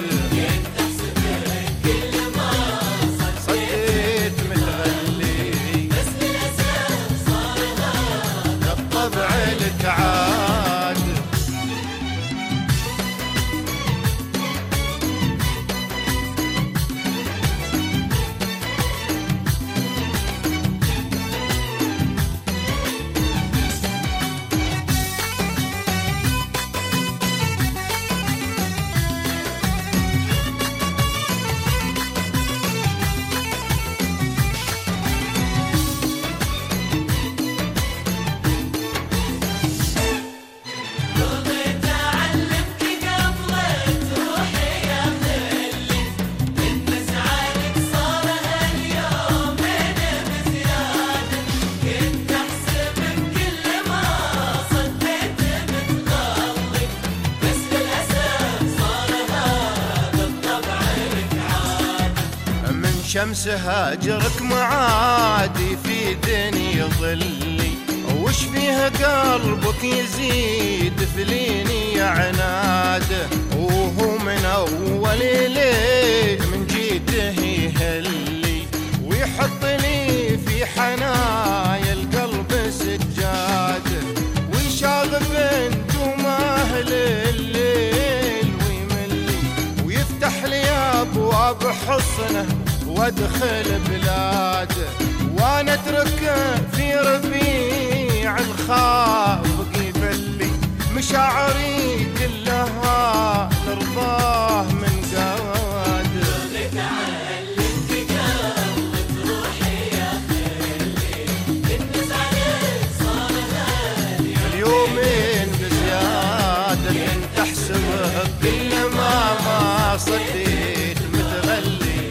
شمس هاجرك معادي في دنيا ظلي، وش فيها قلبك يزيد فليني يا عناد، وهو من أول ليه من جيته يهلي ويحط لي في حنايا القلب سجاد، ويشاغب انتم أهل الليل ويملي ويفتح لي أبواب حصنه وادخل بلاده، وانا اتركه في ربيع الخافق يبلي مشاعري كلها نرضاه من قاد. بغيت اعلمك قلبك روحي يا خلي الناس عليك صار غالي اليومين بزياده، انت احسبها كل ما صديت متغلي،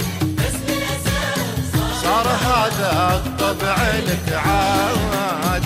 صار هذا الطبع لك عاد.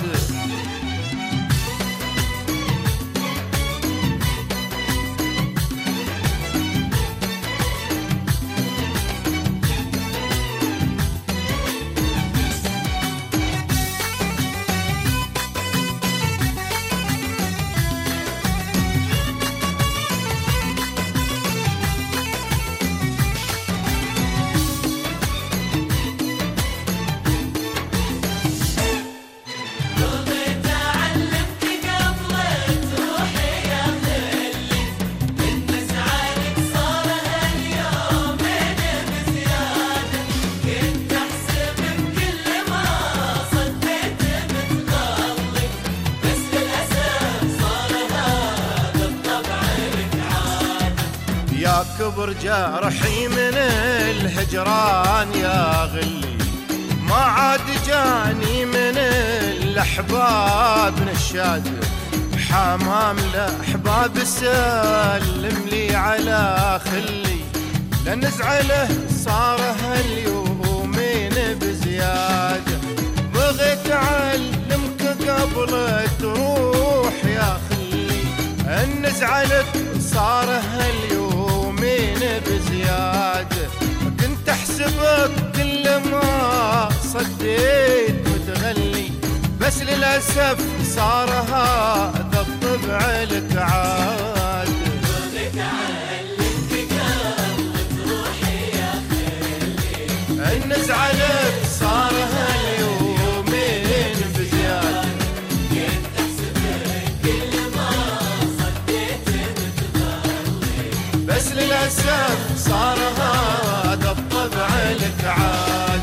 كبر جرحي من الهجران يا غلي، ما عاد جاني من الأحباب نشاد، حمام الأحباب سلم لي على خلي، لنزعله صار هاليومين بزيادة، بغيت أعلمك قبل تروح يا خلي، النزعلك صار هاليومين بزيادة، كنت أحسبك كل ما صديت متغلي، بس للأسف صار هذا الطبع لك عاد. بغيت أعلمك قلبك روحي يا خلي النزعلك صار هاليومين بزيادة، كنت أحسبك كل ما صديت متغلي، بس للأسف صار هذا الطبع لك عاد.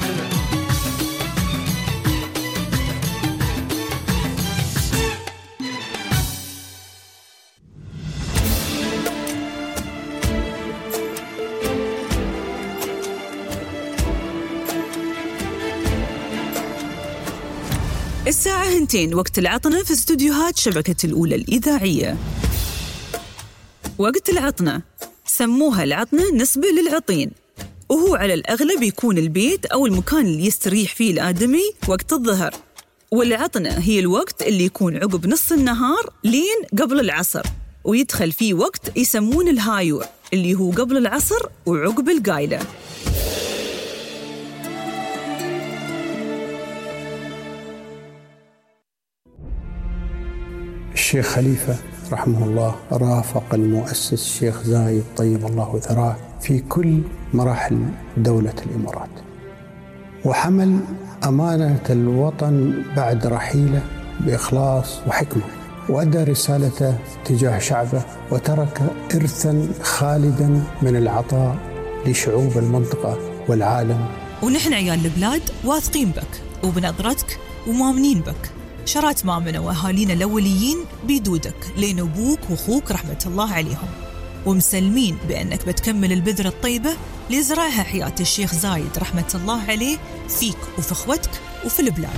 الساعة 2 وقت العطنة في استوديوهات شبكة الأولى الإذاعية. وقت العطنة سموها العطنة نسبة للعطين، وهو على الأغلب يكون البيت أو المكان اللي يستريح فيه الآدمي وقت الظهر، والعطنة هي الوقت اللي يكون عقب نص النهار لين قبل العصر، ويدخل فيه وقت يسمون الهايور اللي هو قبل العصر وعقب القايلة. الشيخ خليفة رحمه الله رافق المؤسس الشيخ زايد طيب الله ثراه في كل مراحل دولة الإمارات، وحمل أمانة الوطن بعد رحيله بإخلاص وحكمة، وأدى رسالته تجاه شعبه، وترك إرثاً خالداً من العطاء لشعوب المنطقة والعالم. ونحن عيال البلاد واثقين بك وبنظرتك ومؤمنين بك، شرات مامنا وأهالينا الأوليين بيدودك لين أبوك وأخوك رحمة الله عليهم، ومسلمين بأنك بتكمل البذرة الطيبة اللي زرعها حياة الشيخ زايد رحمة الله عليه فيك وفي أخوتك وفي البلاد.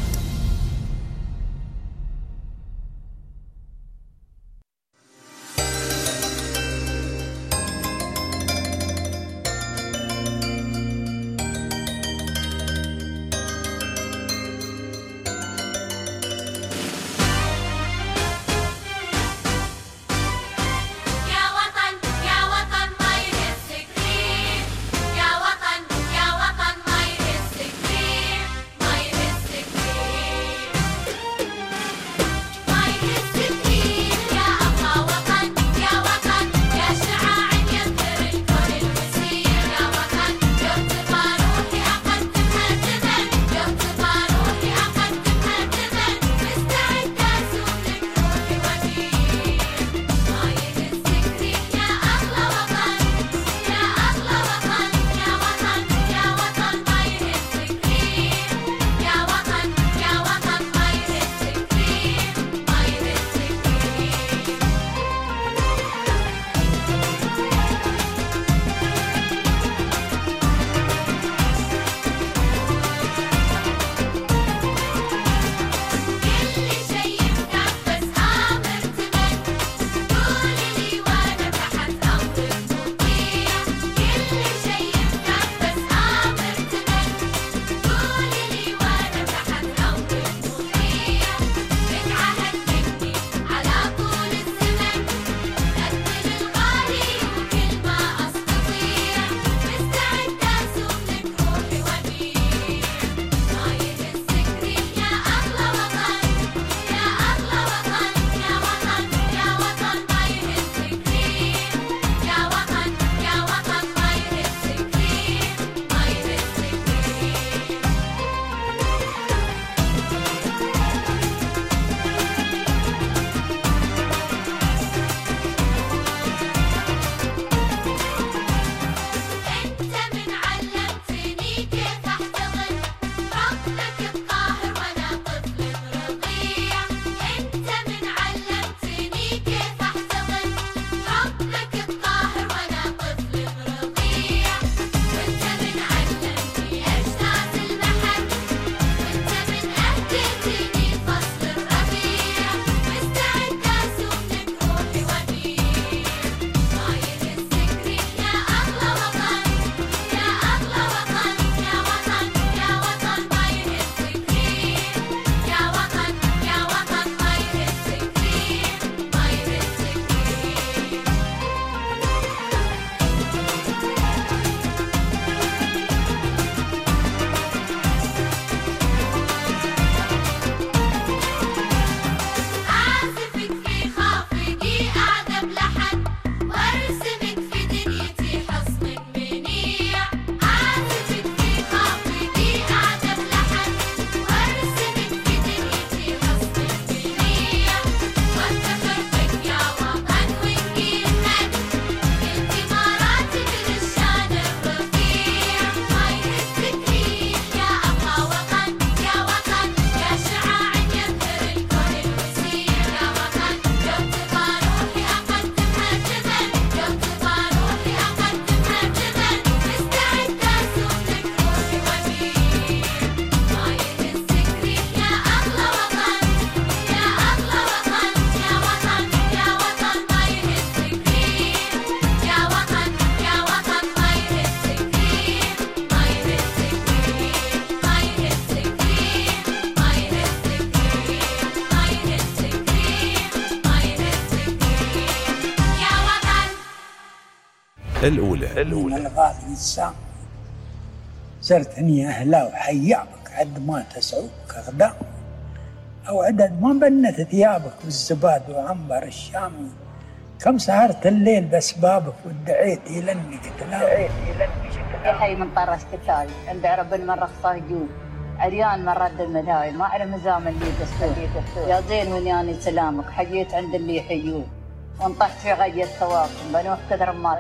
الأولى. الغالي السام صرت هني أهلا وحيابك عد ما تسعوك أغدام أو عدد ما بنت ثيابك بالزباد وعنبر الشامي كم سهرت الليل بأسبابك ودعيت إلى أنك تنام. يا حي من طرش كتاي عند عرب المرة صايدون عريان مرة المدايل ما على مزام اللي دستور يا زين ونياني سلامك حييت عند اللي يحيون وانطحت في غي الثواقم بنوح كثر ما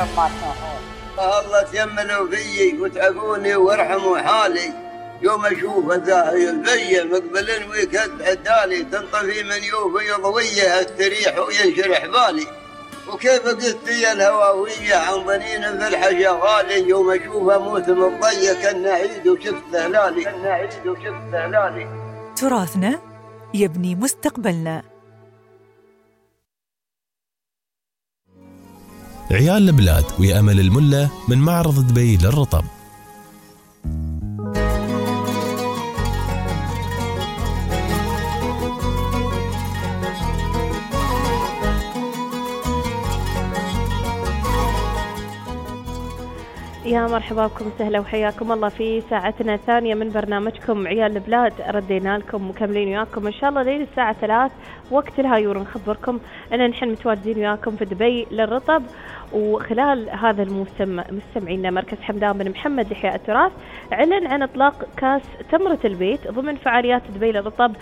الله تيمنوا فيي وتعبوني وارحموا حالي يوم اشوف الزاهي البيه مقبل ويكد عدالي تنطفي من يوفي ضويه استريح وينشرح بالي وكيف قلت لي الهواويه عن ظنين في الحشا غالي يوم اشوفه موسم الضيق كنا عيد وشفت هلالي تراثنا يبني مستقبلنا. عيال البلاد ويا أمل الملة من معرض دبي للرطب. يا مرحبا بكم وسهلا وحياكم الله في ساعتنا الثانية من برنامجكم عيال البلاد. ردينا لكم مكملين وياكم إن شاء الله ليل الساعة 3 وقت الهايور. نخبركم أن نحن متواجدين وياكم في دبي للرطب. وخلال هذا الموسم مستمعينا مركز حمدان بن محمد لإحياء التراث أعلن عن إطلاق كاس تمرة البيت ضمن فعاليات دبي للرطب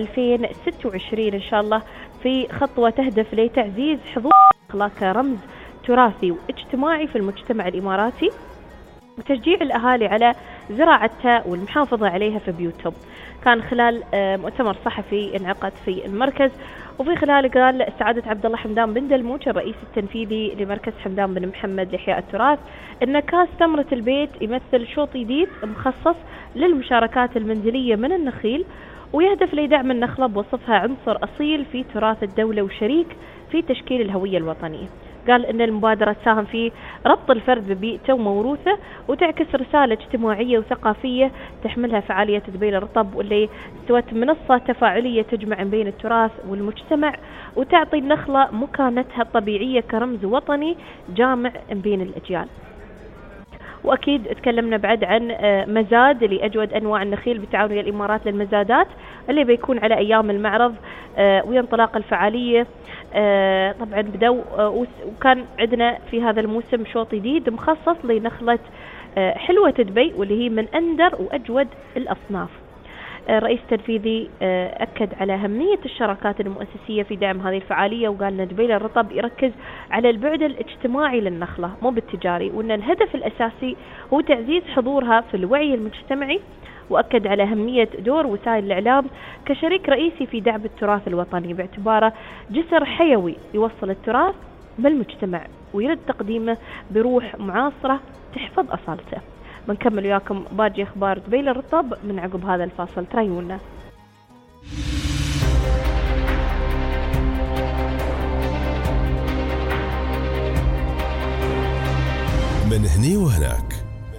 2026 إن شاء الله، في خطوة تهدف لتعزيز حضور الأخلاق كرمز تراثي واجتماعي في المجتمع الإماراتي وتشجيع الأهالي على زراعتها والمحافظة عليها في بيوتهم. كان خلال مؤتمر صحفي انعقد في المركز، وفي خلاله قال سعادة عبد الله حمدان بن دلموج الرئيس التنفيذي لمركز حمدان بن محمد لإحياء التراث أن كاس تمرة البيت يمثل شوط جديد مخصص للمشاركات المنزلية من النخيل، ويهدف لدعم النخلة بوصفها عنصر أصيل في تراث الدولة وشريك في تشكيل الهوية الوطنية. قال إن المبادرة تساهم في ربط الفرد ببيئته وموروثه وتعكس رسالة اجتماعية وثقافية تحملها فعالية دبي للرطب، واللي استوت منصة تفاعلية تجمع بين التراث والمجتمع وتعطي النخلة مكانتها الطبيعية كرمز وطني جامع بين الأجيال. وأكيد تكلمنا بعد عن مزاد لأجود أنواع النخيل بتعاون الإمارات للمزادات اللي بيكون على أيام المعرض وينطلاق الفعالية. طبعا بدأوا وكان عندنا في هذا الموسم شوط جديد مخصص لنخلة حلوة دبي واللي هي من أندر وأجود الأصناف. الرئيس التنفيذي أكد على أهمية الشراكات المؤسسية في دعم هذه الفعالية، وقال أن دبي للرطب يركز على البعد الاجتماعي للنخلة مو بالتجاري، وأن الهدف الأساسي هو تعزيز حضورها في الوعي المجتمعي، وأكد على أهمية دور وسائل الإعلام كشريك رئيسي في دعم التراث الوطني باعتباره جسر حيوي يوصل التراث بالمجتمع ويرد تقديمه بروح معاصرة تحفظ أصالته. بنكمل وياكم باقي أخبار دبي للرطب من عقب هذا الفاصل، تريونا. من هني وهناك.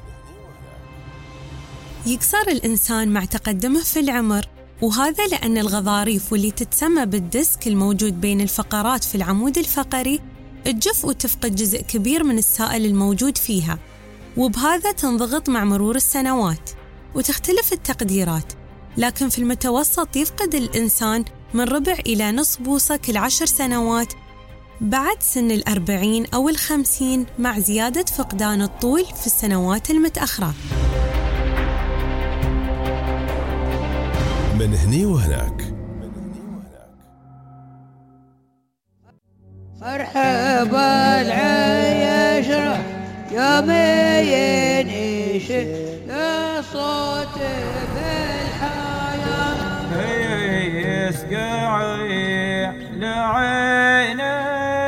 يكسر الإنسان مع تقدمه في العمر، وهذا لأن الغضاريف واللي تتسمى بالديسك الموجود بين الفقرات في العمود الفقري تجف وتفقد جزء كبير من السائل الموجود فيها، وبهذا تنضغط مع مرور السنوات. وتختلف التقديرات، لكن في المتوسط يفقد الإنسان من ربع إلى نصف بوصة كل 10 سنوات بعد سن 40 أو 50 مع زيادة فقدان الطول في السنوات المتأخرة. من هني وهناك. مرحبا العيشرة يا مين يا صوت بالحياة يسقعي لعيني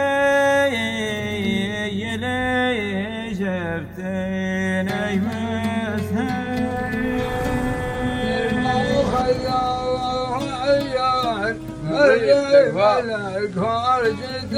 لي شفتيني مسهل ملك ورجت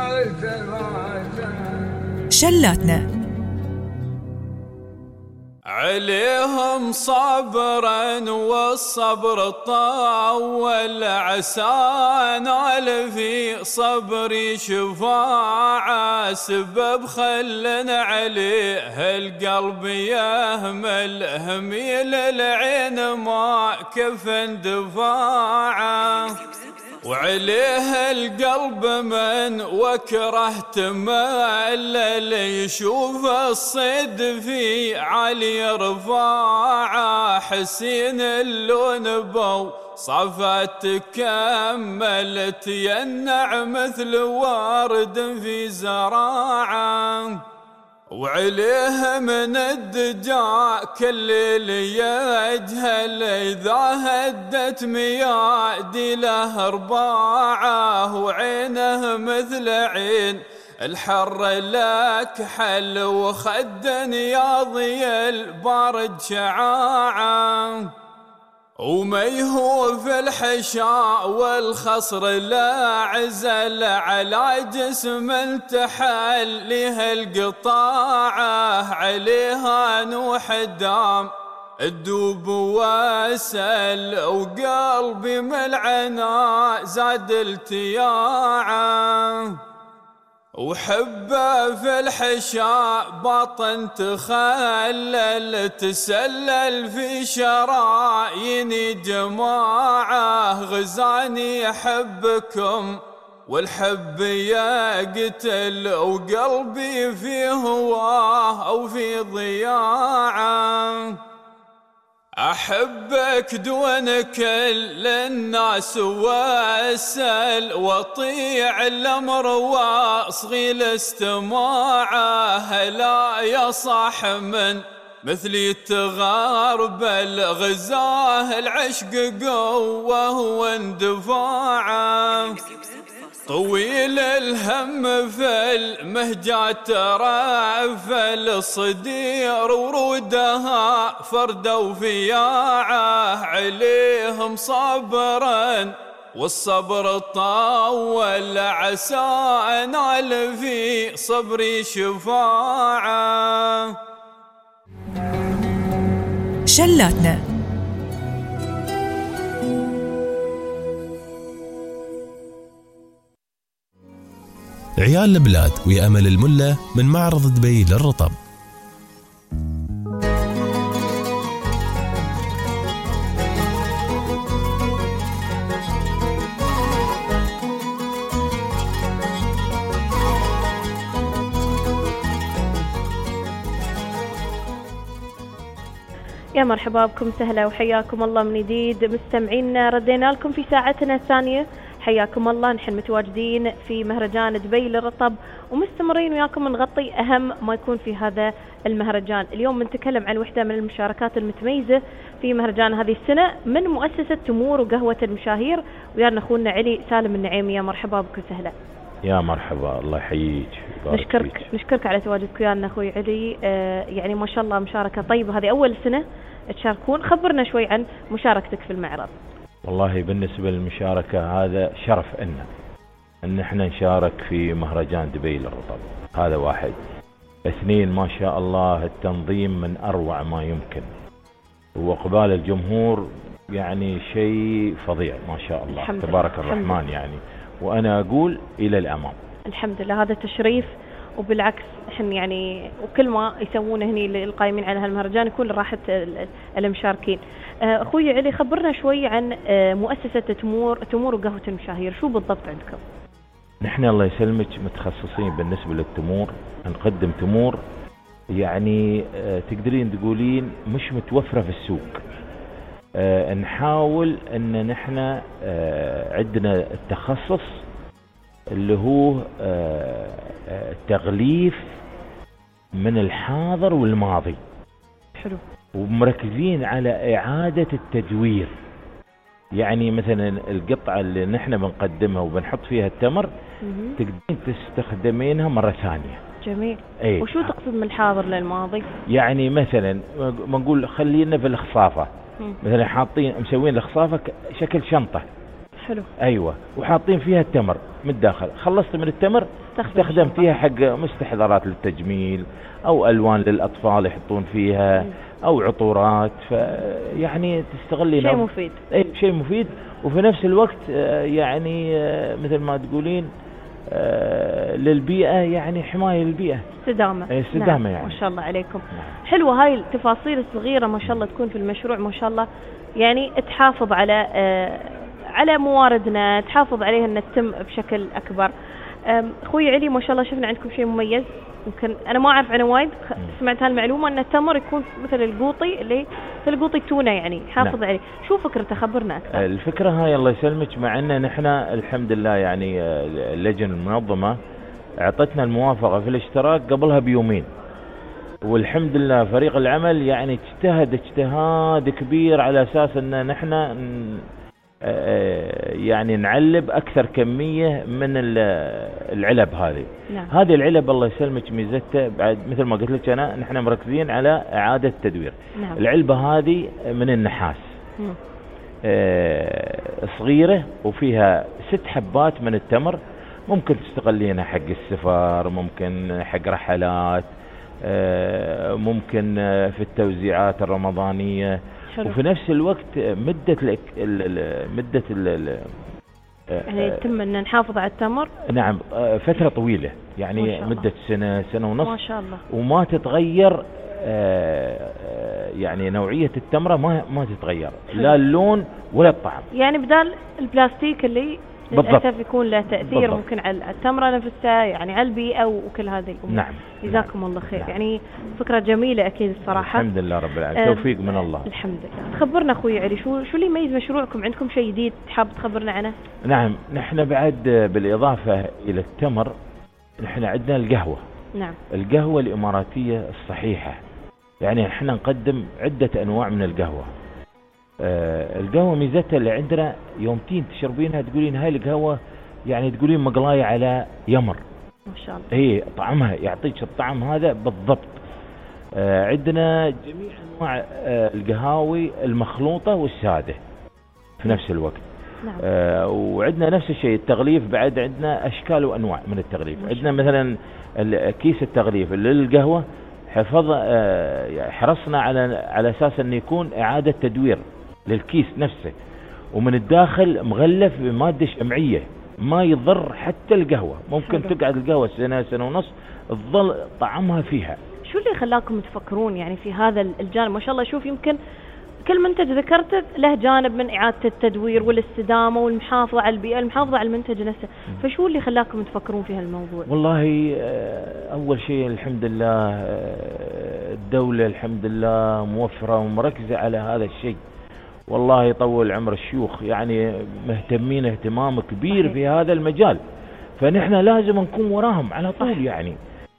شلاتنا عليهم صبرا والصبر طول عسى نال في صبري شفاعة سبب خلنا عليه القلب يهمل هميل العين ما كفن دفاعة وعليه القلب من وكره تملل يشوف الصيد في علي رفاعة حسين اللون بو صفت تكمل تينع مثل ورد في زراعة وعليه من الدجا كل اللي يجهل إذا هدت ميادي له رباعة وعينه مثل عين الحر لك حل وخد ياضي البارد شعاعة وما يهو في الحشاء والخصر لا عزل على جسم التحل له القطاعة عليها نوح دام الدوب واسل وقلبي ملعنا زاد التياعة وحبه في الحشاء باطن تخلل تسلل في شراييني جماعة غزاني أحبكم والحب يقتل وقلبي في هواه أو في ضياعه أحبك دون كل الناس واسل وطيع الأمر واصغي الاستماعة هلا يصح من مثلي تغاربل غزاه العشق قوة واندفاعه طويل الهم في المهجات رافل الصدير ورودها فردة وفياعة عليهم صبرا والصبر طول عسى نال في صبري شفاعة. شلاتنا عيال البلاد ويا أمل الملة من معرض دبي للرطب. يا مرحبا بكم سهلا وحياكم الله من جديد مستمعينا، ردينا لكم في ساعتنا الثانية. حياكم الله، نحن متواجدين في مهرجان دبي للرطب ومستمرين وياكم نغطي أهم ما يكون في هذا المهرجان. اليوم بنتكلم عن وحدة من المشاركات المتميزة في مهرجان هذه السنة من مؤسسة تمور وقهوة المشاهير، ويانا أخونا علي سالم النعيمي. يا مرحبا بك سهلا. يا مرحبا، الله يحييك. نشكرك على تواجدك ويانا أخوي علي. يعني ما شاء الله مشاركة طيبة، هذه أول سنة تشاركون. خبرنا شوي عن مشاركتك في المعرض. والله بالنسبة للمشاركة هذا شرف ان احنا نشارك في مهرجان دبي للرطب، هذا واحد. اثنين، ما شاء الله التنظيم من اروع ما يمكن، واقبال الجمهور يعني شيء فظيع ما شاء الله، تبارك الرحمن يعني. وانا اقول الى الامام. الحمد لله، هذا تشريف، وبالعكس احنا يعني وكل ما يسوونه هني القائمين على هالمهرجان يكون لراحة المشاركين. اخوي علي، خبرنا شوي عن مؤسسة تمور وقهوة المشاهير، شو بالضبط عندكم؟ نحن الله يسلمك متخصصين بالنسبة للتمور، نقدم تمور يعني تقدرين تقولين مش متوفرة في السوق. نحاول ان نحن عندنا التخصص اللي هو تغليف من الحاضر والماضي. حلو. ومركزين على إعادة التدوير، يعني مثلا القطعة اللي نحن بنقدمها وبنحط فيها التمر تقدرين تستخدمينها مرة ثانية. جميل. وشو تقصد من الحاضر للماضي؟ يعني مثلا ما نقول خلينا في الخصافة، مثلا حاطين مسوين الخصافة شكل شنطة. حلو. ايوه، وحاطين فيها التمر من الداخل، خلصت من التمر استخدم فيها حق مستحضرات للتجميل او الوان للاطفال يحطون فيها، أو عطورات، فيعني تستغلين شيء مفيد. أي شيء مفيد، وفي نفس الوقت يعني مثل ما تقولين للبيئة، يعني حماية للبيئة، استدامة. نعم. يعني ما شاء الله عليكم. حلوة هاي التفاصيل الصغيرة ما شاء الله تكون في المشروع، ما شاء الله يعني تحافظ على مواردنا، تحافظ عليها أن تتم بشكل أكبر. أخوي علي ما شاء الله شفنا عندكم شيء مميز، يمكن أنا ما أعرف عنه وايد، سمعت هالمعلومة أن التمر يكون مثل القوطي، اللي مثل القوطي التونة يعني حافظ عليه. شو فكرته؟ خبرنا أكثر. الفكرة هاي الله يسلمك، مع أن نحن الحمد لله يعني اللجنة المنظمة أعطتنا الموافقة في الاشتراك قبلها بيومين، والحمد لله فريق العمل يعني اجتهاد كبير على أساس أن نحن يعني نعلب أكثر كمية من العلب هذه. نعم. هذه العلب الله يسلمك ميزتها بعد مثل ما قلت لك أنا، نحن مركزين على إعادة تدوير. نعم. العلبة هذه من النحاس، صغيرة وفيها 6 حبات من التمر، ممكن تستغلينها حق السفر، ممكن حق رحلات، ممكن في التوزيعات الرمضانية. حلو. وفي نفس الوقت مدة يعني يتم أن نحافظ على التمر. نعم، فترة طويلة، يعني مدة سنة ونص ما شاء الله، وما تتغير يعني نوعية التمرة ما تتغير. حلو. لا اللون ولا الطعم، يعني بدال البلاستيك اللي للأسف يكون له تأثير بالضبط. ممكن على التمرة نفسها، يعني على البيئة وكل هذه الأمور. نعم. جزاكم الله خير. نعم. يعني فكرة جميلة أكيد الصراحة. الحمد لله رب العالمين، توفيق من الله. الحمد لله. خبرنا أخوي علي، شو اللي يميز مشروعكم؟ عندكم شيء جديد حاب تخبرنا عنه؟ نعم، نحن بعد بالإضافة إلى التمر نحن عندنا القهوة. نعم. القهوة الإماراتية الصحيحة، يعني احنا نقدم عدة أنواع من القهوة. القهوة ميزتها اللي عندنا يومتين تشربينها تقولين هاي القهوة يعني تقولين مقلاية على يمر. ما شاء الله. هي طعمها يعطيك الطعم هذا بالضبط. عندنا جميع أنواع القهاوي المخلوطة والسادة في نفس الوقت. نعم. وعندنا نفس الشيء التغليف، بعد عندنا أشكال وأنواع من التغليف. عندنا مثلا كيس التغليف للقهوة حرصنا على أساس أن يكون إعادة تدوير للكيس نفسه، ومن الداخل مغلف بمادة شمعية ما يضر حتى القهوة. ممكن تقعد القهوة سنة ونص تظل طعمها فيها. شو اللي خلاكم تفكرون يعني في هذا الجانب؟ ما شاء الله، شوف يمكن كل منتج ذكرته له جانب من إعادة التدوير والاستدامة والمحافظة على البيئة، المحافظة على المنتج نفسه. فشو اللي خلاكم تفكرون في هالموضوع؟ والله أول شيء الحمد لله الدولة الحمد لله موفرة ومركزة على هذا الشيء، والله يطول عمر الشيوخ، يعني مهتمين اهتمام كبير. صحيح. في هذا المجال، فنحن لازم نكون وراهم على طول. صحيح. يعني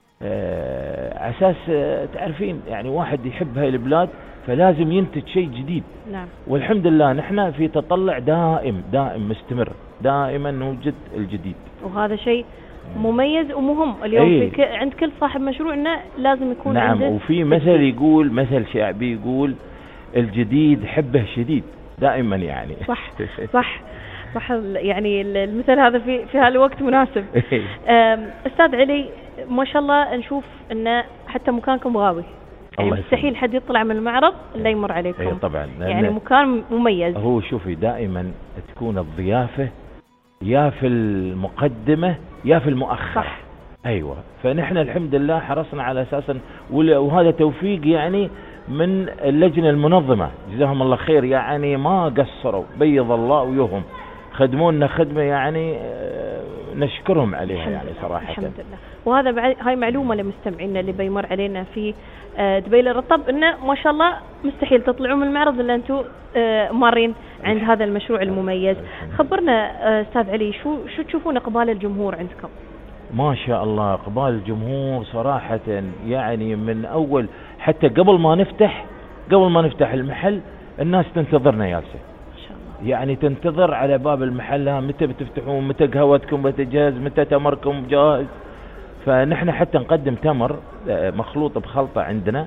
أساس تعرفين يعني واحد يحب هاي البلاد فلازم ينتج شيء جديد. نعم. والحمد لله نحن في تطلع دائم مستمر، دائما نوجد الجديد، وهذا شيء مميز ومهم اليوم. عند كل صاحب مشروع انه لازم يكون نعم عنده. وفي مثل يقول، مثل شعبي يقول الجديد حبه شديد دائما يعني. صح صح صح، يعني المثل هذا في هالوقت مناسب. أستاذ علي، ما شاء الله نشوف أن حتى مكانكم غاوي، يعني مستحيل حد يطلع من المعرض إلا يمر عليكم. أي طبعا، يعني مكان مميز. هو شوفي دائما تكون الضيافة يا في المقدمة يا في المؤخر. صح. أيوة، فنحن الحمد لله حرصنا على أساسا، وهذا توفيق يعني من اللجنة المنظمة، جزاهم الله خير، يعني ما قصروا، بيض الله وجوههم، خدمونا خدمة يعني نشكرهم عليها يعني صراحة. الحمد لله. وهذا هاي معلومة لمستمعينا اللي بيمر علينا في دبي للرطب، إنه ما شاء الله مستحيل تطلعون من المعرض إلا أنتم مارين عند هذا المشروع المميز. خبرنا أستاذ علي، شو تشوفون إقبال الجمهور عندكم؟ ما شاء الله إقبال الجمهور صراحة، يعني من أول حتى قبل ما نفتح المحل الناس تنتظرنا جالسة، يعني تنتظر على باب المحل متى بتفتحون، متى قهوتكم بتجهز، متى تمركم جاهز. فنحن حتى نقدم تمر مخلوط بخلطة عندنا،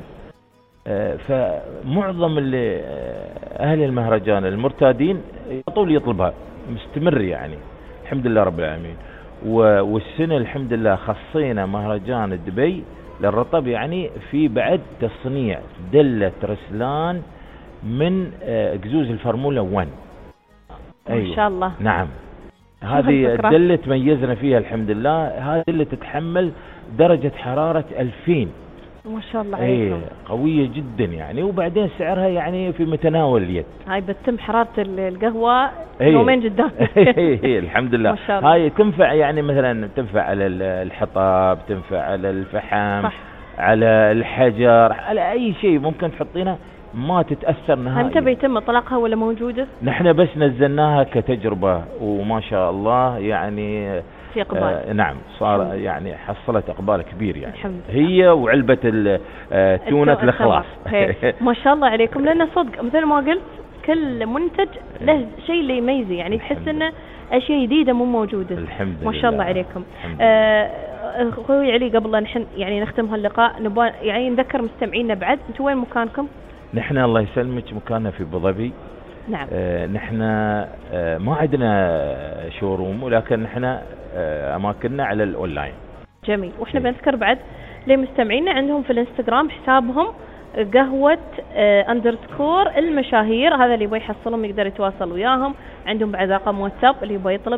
فمعظم اللي أهل المهرجان المرتادين طول يطلبها مستمر يعني الحمد لله رب العالمين. والسنة الحمد لله خصينا مهرجان دبي للرطب، يعني في بعد تصنيع دلة رسلان من قزوز الفورمولا 1. أيوة. ما شاء الله. نعم، هذه الدلة تميزنا فيها الحمد لله. هذه الدلة تتحمل درجة حرارة 2000. ما شاء الله عليكم. قوية جدا يعني، وبعدين سعرها يعني في متناول اليد. هاي بتتم حرارة القهوة يومين قدام. الحمد لله. هاي تنفع يعني مثلا تنفع على الحطب، تنفع على الفحم، صح. على الحجر، على أي شيء ممكن تحطينها ما تتأثر نهائيا. متى بيتم إطلاقها ولا موجودة؟ نحن بس نزلناها كتجربة وما شاء الله يعني في إقبال. نعم، صار يعني حصلت إقبال كبير يعني. هي وعلبة تونة الخلاص. ما شاء الله عليكم، لأن صدق مثل ما قلت كل منتج له شيء اللي يميزه، يعني تحس إنه أشياء جديدة مو موجودة. الحمد لله. ما شاء الله عليكم. أخوي علي، قبل لا نحن يعني نختم هاللقاء نبغى يعني نذكر مستمعينا بعد، أنتوا وين مكانكم؟ نحن الله يسلمك مكاننا في أبو ظبي. نعم. نحن ما عندنا شوروم، ولكن نحن أماكننا على الأونلاين. جميل. وإحنا بنذكر بعد لمستمعينا عندهم في الانستغرام حسابهم قهوة _ المشاهير، هذا اللي يبغى يحصلهم يقدر يتواصل وياهم. عندهم بعد رقم واتساب اللي يبغى يطلب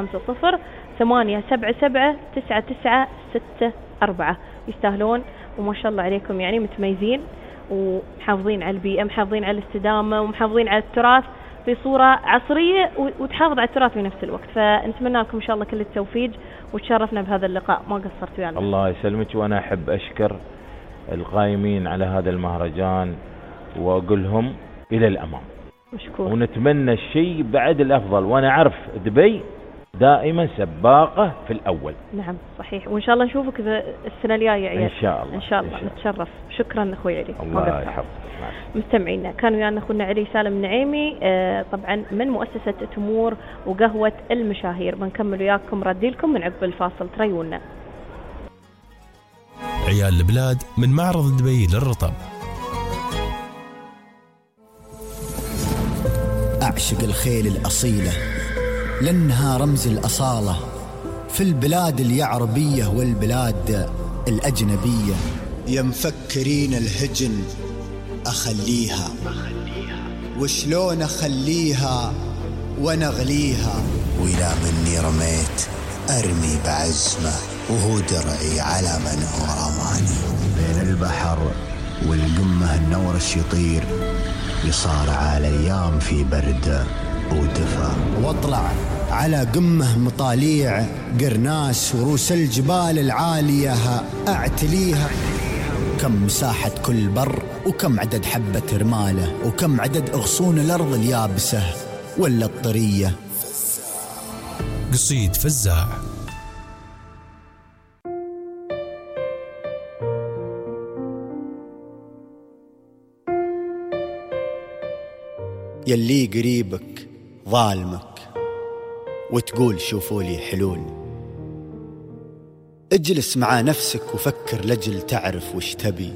050-877-9964. يستاهلون، وما شاء الله عليكم يعني متميزين ومحافظين على البيئة، محافظين على الاستدامة، ومحافظين على التراث بصورة عصرية وتحافظ على التراث في نفس الوقت. فنتمنى لكم إن شاء الله كل التوفيق، وتشرفنا بهذا اللقاء، ما قصرتوا ويانا. الله يسلمك. وأنا أحب أشكر القائمين على هذا المهرجان وأقول لهم إلى الأمام. مشكور. ونتمنى الشيء بعد الأفضل، وأنا أعرف دبي دائما سباقة في الأول. نعم صحيح، وإن شاء الله نشوفك السنة الجاية عيال. إن شاء الله. إن شاء الله نتشرف. شكرا أخوي علي. الله يحفظك. مستمعينا كانوا ويانا أخونا علي سالم نعيمي طبعا من مؤسسة تمور وقهوة المشاهير. بنكمل وياكم رديلكم من عقب الفاصل، تريونا. عيال البلاد من معرض دبي للرطب. أعشق الخيل الأصيلة لأنها رمز الأصالة في البلاد اليعربية والبلاد الأجنبية. يا مفكرين الهجن أخليها، وشلون أخليها ونغليها، وإلى مني رميت أرمي بعزمه وهو درعي على من هو رماني. بين البحر والقمة النورش يطير، يصارع على أيام في برد ودفا. واطلع على قمة مطاليع قرناس وروس الجبال العالية أعتليها. كم مساحة كل بر، وكم عدد حبة رماله، وكم عدد أغصون الأرض اليابسة ولا الطرية. قصيد فزاع. يلي قريبك ظالمك وتقول شوفوا لي حلول. اجلس مع نفسك وفكر لجل تعرف وش تبي.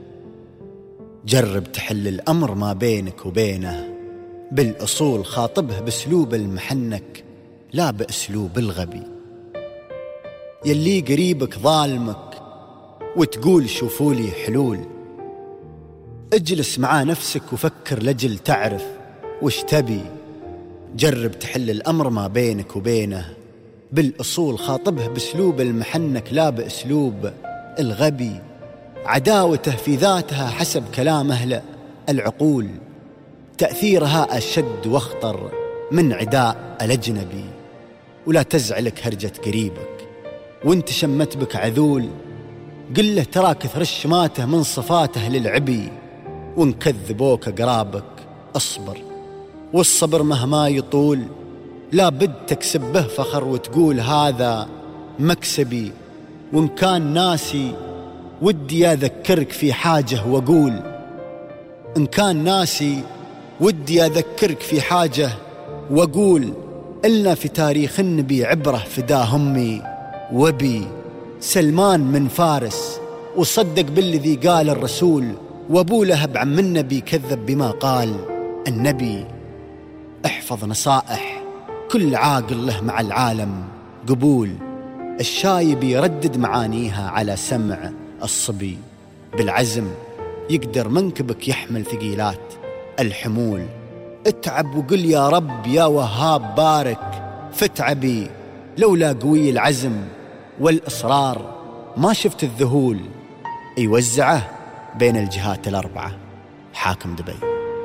جرب تحل الأمر ما بينك وبينه بالأصول، خاطبه بأسلوب المحنك لا بأسلوب الغبي. يلي قريبك ظالمك وتقول شوفوا لي حلول. اجلس مع نفسك وفكر لجل تعرف وش تبي. جرب تحل الأمر ما بينك وبينه بالأصول، خاطبه بأسلوب المحنك لا بأسلوب الغبي. عداوته في ذاتها حسب كلام أهل العقول، تأثيرها أشد واخطر من عداء الأجنبي. ولا تزعلك هرجة قريبك وانت شمت بك عذول، قل له ترى كثر الشماته من صفاته للعبي. وان كذبوك قرابك اصبر، والصبر مهما يطول لا بد تكسب به فخر وتقول هذا مكسبي. وان كان ناسي ودي أذكرك في حاجة وأقول، إن كان ناسي ودي أذكرك في حاجة وأقول، إلنا في تاريخ النبي عبرة فداه أمي وبي. سلمان من فارس وصدق بالذي قال الرسول، وأبو لهب عم النبي كذب بما قال النبي. احفظ نصائح كل عاقل له مع العالم قبول، الشايب يردد معانيها على سمع الصبي بالعزم يقدر منكبك يحمل ثقيلات الحمول. اتعب وقل يا رب يا وهاب بارك فتعبي، لولا قوي العزم والإصرار ما شفت الذهول. يوزعه بين الجهات الأربعة. حاكم دبي.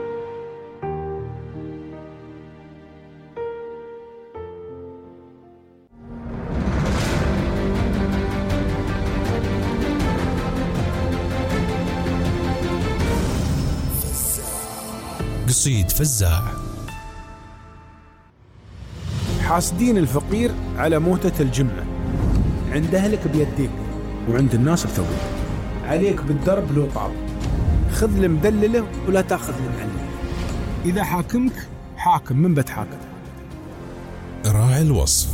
قصيد فزاع. حاسدين الفقير على موتة الجمعة، عند أهلك بيديك وعند الناس بثوبك، عليك بالدرب لو طاب، خذ المدللة ولا تاخذ المعلمة، إذا حاكمك حاكم من بتحاكم. راعي الوصف.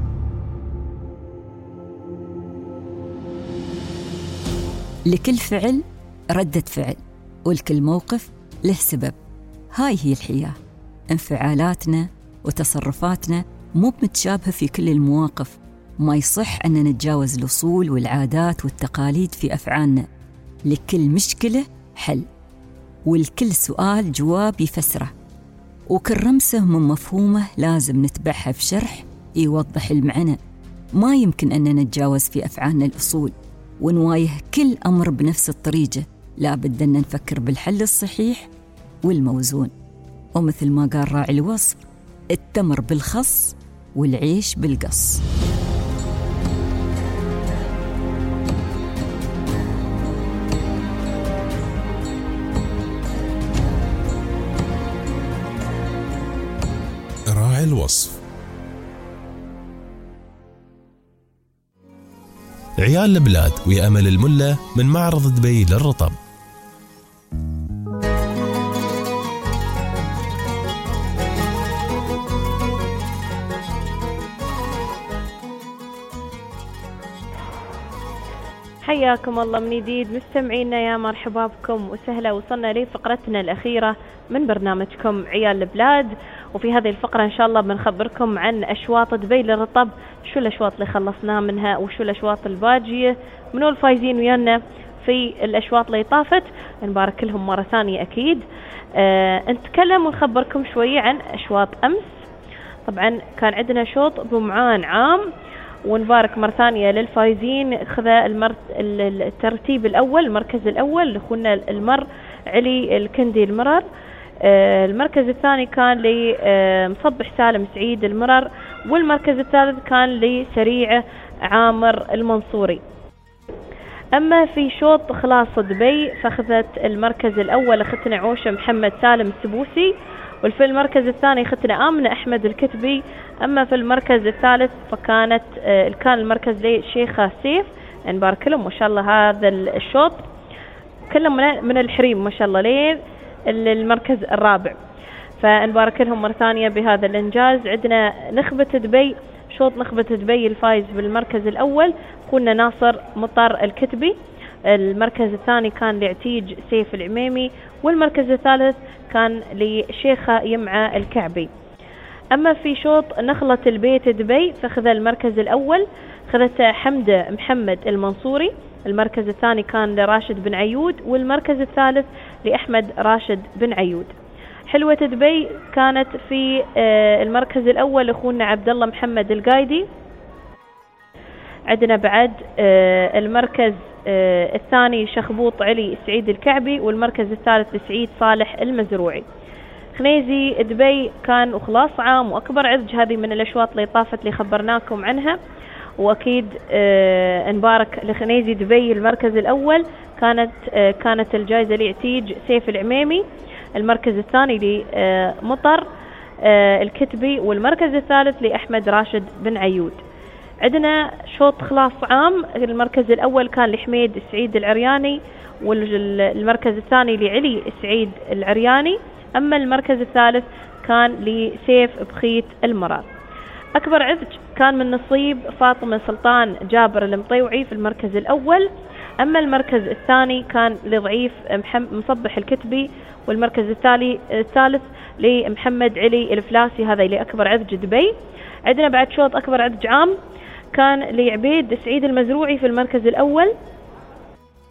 لكل فعل ردة فعل، ولكل موقف له سبب. هاي هي الحياة، انفعالاتنا وتصرفاتنا مو متشابهة في كل المواقف. ما يصح أن نتجاوز الأصول والعادات والتقاليد في أفعالنا. لكل مشكلة حل، ولكل سؤال جواب يفسره، وكل رمسة من مفهومه لازم نتبعها في شرح يوضح المعنى. ما يمكن أن نتجاوز في أفعالنا الأصول ونوايه كل أمر بنفس الطريقة. لا بد أن نفكر بالحل الصحيح والموزون. ومثل ما قال راعي الوصف: التمر بالخص والعيش بالقص. راعي الوصف. عيال البلاد ويا أمل الملة من معرض دبي للرطب. حياكم الله من جديد مستمعينا، يا مرحبا بكم وسهلا. وصلنا لفقرتنا الأخيرة من برنامجكم عيال البلاد، وفي هذه الفقرة إن شاء الله بنخبركم عن أشواط دبي للرطب، شو الأشواط اللي خلصناها منها وشو الأشواط الباجية، منو الفايزين ويانا في الأشواط اللي طافت. نبارك لهم مرة ثانية أكيد. نتكلم ونخبركم شوية عن أشواط أمس. طبعا كان عندنا شوط بمعان عام، ونبارك مرة ثانية للفايزين. خذ الترتيب الأول، المركز الأول لأخونا المر علي الكندي المرر. المركز الثاني كان لمصبح سالم سعيد المرر، والمركز الثالث كان لسريعة عامر المنصوري. أما في شوط خلاص دبي فأخذت المركز الأول أختنا عوشة محمد سالم السبوسي، وفي المركز الثاني اختنا آمنة أحمد الكتبي. أما في المركز الثالث فكان المركز لشيخة سيف. نبارك لهم ما شاء الله. هذا الشوط كلهم من الحريم ما شاء الله لين المركز الرابع، فنبارك لهم مرة ثانية بهذا الإنجاز. عندنا نخبة دبي، شوط نخبة دبي الفايز بالمركز الأول كنا ناصر مطر الكتبي. المركز الثاني كان لعتيج سيف العميمي، والمركز الثالث كان لشيخة يمعة الكعبي. أما في شوط نخلة البيت دبي فخذ المركز الأول خذت حمدة محمد المنصوري، المركز الثاني كان لراشد بن عيود، والمركز الثالث لأحمد راشد بن عيود. حلوة دبي كانت في المركز الأول أخونا عبد الله محمد القايدي. عندنا بعد المركز الثاني شخبوط علي سعيد الكعبي، والمركز الثالث لسعيد صالح المزروعي. خنيزي دبي كان وخلاص عام وأكبر عرج. هذه من الأشواط اللي طافت اللي خبرناكم عنها، وأكيد نبارك لخنيزي دبي. المركز الأول كانت الجائزة لعتيج سيف العميمي، المركز الثاني لمطر الكتبي، والمركز الثالث لأحمد راشد بن عيود. عندنا شوط خلاص عام، المركز الأول كان لحميد سعيد العرياني، والمركز الثاني لعلي سعيد العرياني. أما المركز الثالث كان لسيف بخيت المرار. أكبر عرج كان من نصيب فاطمة سلطان جابر المطيوعي في المركز الأول. أما المركز الثاني كان لضعيف مصبح الكتبي، والمركز الثالث لمحمد علي الفلاسي. هذا اللي أكبر عرج دبي. عندنا بعد شوط أكبر عرج عام كان لعبيد سعيد المزروعي في المركز الأول.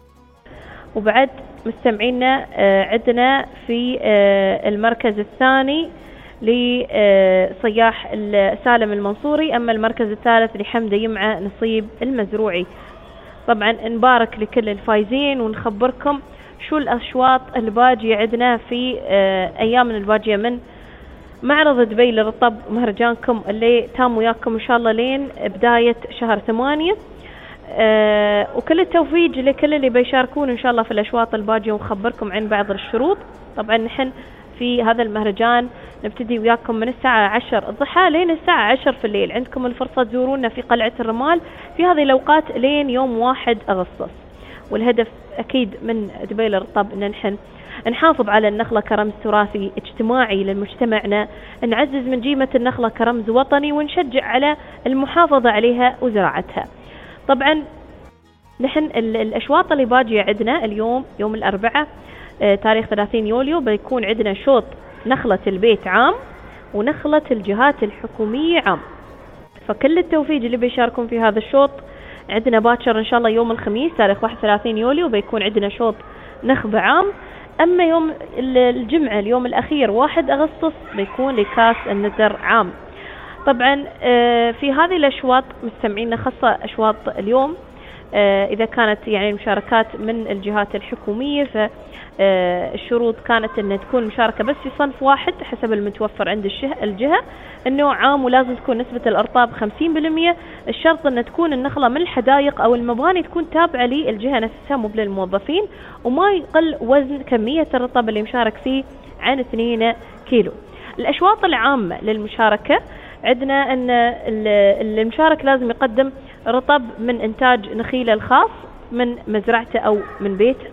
وبعد مستمعينا عندنا في المركز الثاني لصياح سالم المنصوري، أما المركز الثالث لحمد يمعة نصيب المزروعي. طبعا نبارك لكل الفايزين ونخبركم شو الأشواط الباجية عندنا في أيامنا الباجية من معرض دبي للرطب، مهرجانكم اللي تام وياكم إن شاء الله لين بداية شهر 8. وكل التوفيق لكل اللي بيشاركون إن شاء الله في الأشواط الباجية، ونخبركم عن بعض الشروط. طبعا نحن في هذا المهرجان نبتدي وياكم من الساعة 10 الضحى لين الساعة 10 في الليل. عندكم الفرصة تزورونا في قلعة الرمال في هذه الأوقات لين يوم 1 أغسطس. والهدف أكيد من دبي للرطب أن نحن نحافظ على النخلة كرمز تراثي اجتماعي لمجتمعنا، نعزز من قيمة النخلة كرمز وطني، ونشجع على المحافظة عليها وزراعتها. طبعا نحن الأشواط اللي باجية عندنا اليوم يوم الأربعاء تاريخ 30 يوليو بيكون عندنا شوط نخلة البيت عام ونخلة الجهات الحكومية عام. فكل التوفيق اللي بيشاركون في هذا الشوط. عندنا باكر إن شاء الله يوم الخميس تاريخ 31 يوليو بيكون عندنا شوط نخبة عام. أما يوم الجمعة اليوم الأخير 1 أغسطس بيكون لكاس الندر عام. طبعا في هذه الأشواط مستمعينا خاصة أشواط اليوم إذا كانت يعني المشاركات من الجهات الحكومية، فالشروط كانت أن تكون مشاركة بس في صنف واحد حسب المتوفر عند الجهة، النوع عام ولازم تكون نسبة الأرطاب 50%. الشرط أن تكون النخلة من الحدائق أو المباني تكون تابعة للجهة نفسها مو للموظفين، وما يقل وزن كمية الرطب اللي مشارك فيه عن 2 كيلو. الأشواط العامة للمشاركة عندنا أن المشارك لازم يقدم رطب من إنتاج نخيله الخاص من مزرعته أو من بيته.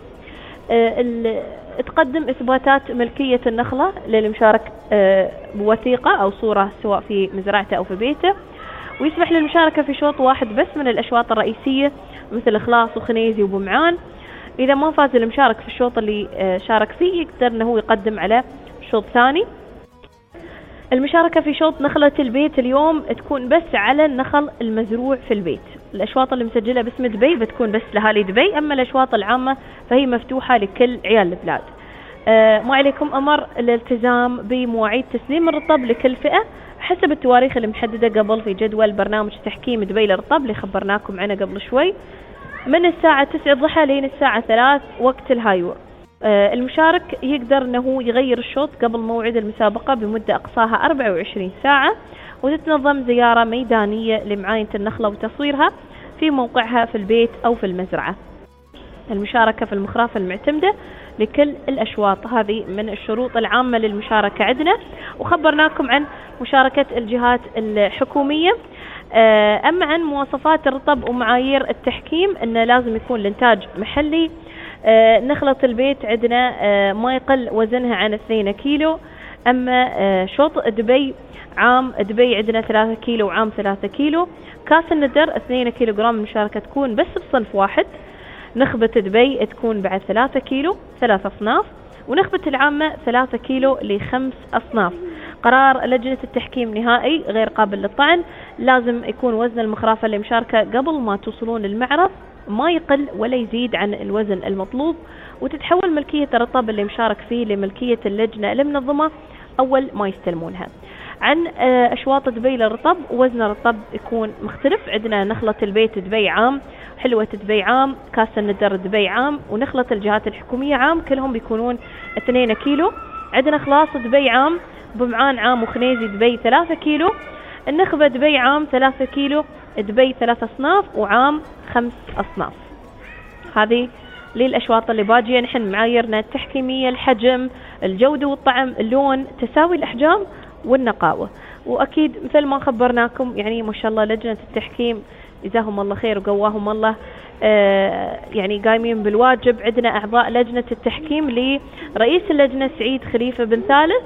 تقدم إثباتات ملكية النخلة للمشارك بوثيقة أو صورة سواء في مزرعته أو في بيته. ويسمح للمشاركة في شوط واحد بس من الأشواط الرئيسية مثل إخلاص وخنيزي وبمعان. إذا ما فاز المشارك في الشوط اللي شارك فيه يقدر أنه يقدم على شوط ثاني. المشاركة في شوط نخلة البيت اليوم تكون بس على النخل المزروع في البيت. الأشواط اللي مسجلة باسم دبي بتكون بس لأهالي دبي، أما الأشواط العامة فهي مفتوحة لكل عيال البلاد. ما عليكم أمر الالتزام بمواعيد تسليم الرطب لكل فئة حسب التواريخ اللي محددة قبل في جدول برنامج تحكيم دبي للرطب اللي خبرناكم عنه قبل شوي، من الساعة 9 الضحى لين الساعة 3 وقت الهايور. المشارك يقدر أنه يغير الشوط قبل موعد المسابقة بمدة أقصاها 24 ساعة، وتتنظم زيارة ميدانية لمعاينة النخلة وتصويرها في موقعها في البيت أو في المزرعة. المشاركة في المخرافة المعتمدة لكل الأشواط، هذه من الشروط العامة للمشاركة عندنا. وخبرناكم عن مشاركة الجهات الحكومية. أما عن مواصفات الرطب ومعايير التحكيم أنه لازم يكون الإنتاج محلي. نخلة البيت عندنا ما يقل وزنها عن 2 كيلو. أما شوط دبي عام دبي عندنا 3 كيلو وعام 3 كيلو. كاس الندر 2 كيلوغرام. المشاركة تكون بس بصنف واحد. نخبة دبي تكون بعد 3 كيلو 3 أصناف، ونخبة العامة 3 كيلو ل5 أصناف. قرار لجنة التحكيم نهائي غير قابل للطعن. لازم يكون وزن المخرافة اللي مشاركة قبل ما توصلون المعرض ما يقل ولا يزيد عن الوزن المطلوب، وتتحول ملكية الرطب اللي مشارك فيه لملكية اللجنة المنظمة أول ما يستلمونها. عن أشواط دبي للرطب، وزن الرطب يكون مختلف. عندنا نخلة البيت دبي عام، حلوة دبي عام، كاس الندر دبي عام، ونخلة الجهات الحكومية عام، كلهم بيكونون 2 كيلو. عندنا خلاص دبي عام، بمعان عام، وخنيزي دبي 3 كيلو. النخبة دبي عام 3 كيلو، دبي 3 أصناف، وعام 5 أصناف. هذه للأشواط اللي باجية. نحن معاييرنا التحكيمية الحجم، الجودة والطعم، اللون، تساوي الأحجام والنقاوة. وأكيد مثل ما خبرناكم يعني ما شاء الله لجنة التحكيم جزاهم الله خير وقواهم الله يعني قايمين بالواجب. عندنا أعضاء لجنة التحكيم لرئيس اللجنة سعيد خليفة بن ثالث،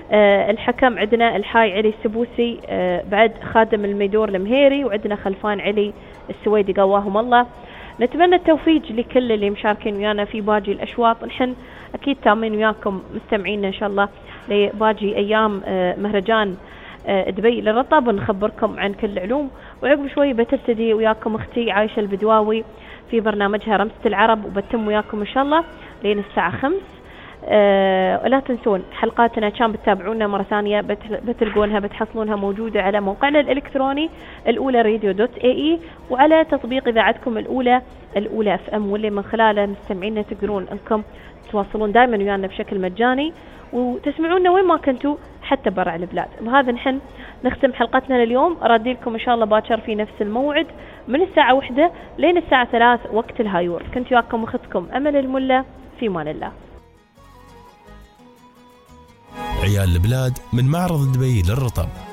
الحكم عندنا الحاي علي السبوسي، بعد خادم الميدور المهيري، وعندنا خلفان علي السويدي قواهم الله. نتمنى التوفيق لكل اللي مشاركين ويانا في باجي الأشواط. نحن أكيد تامين وياكم مستمعين إن شاء الله لباجي أيام مهرجان دبي للرطب، ونخبركم عن كل العلوم. وعقب شوي بتبتدي وياكم أختي عايشة البدواوي في برنامجها رمسة العرب، وبتم وياكم إن شاء الله لين الساعة 5. لا تنسون حلقاتنا كان بتتابعونا مرة ثانية بتلقونها بتحصلونها موجودة على موقعنا الإلكتروني الأولى radio.ae، وعلى تطبيق إذاعتكم الأولى FM، واللي من خلاله مستمعينا تقدرون أنكم تواصلون دائما ويانا بشكل مجاني وتسمعونا وين ما كنتوا حتى برا البلاد. بهذا نحن نختم حلقتنا لليوم، أرادي لكم إن شاء الله باكر في نفس الموعد من الساعة 1 لين الساعة 3 وقت الهايور. كنت وياكم أختكم أمل الملا، في مان الله. عيال البلاد من معرض دبي للرطب.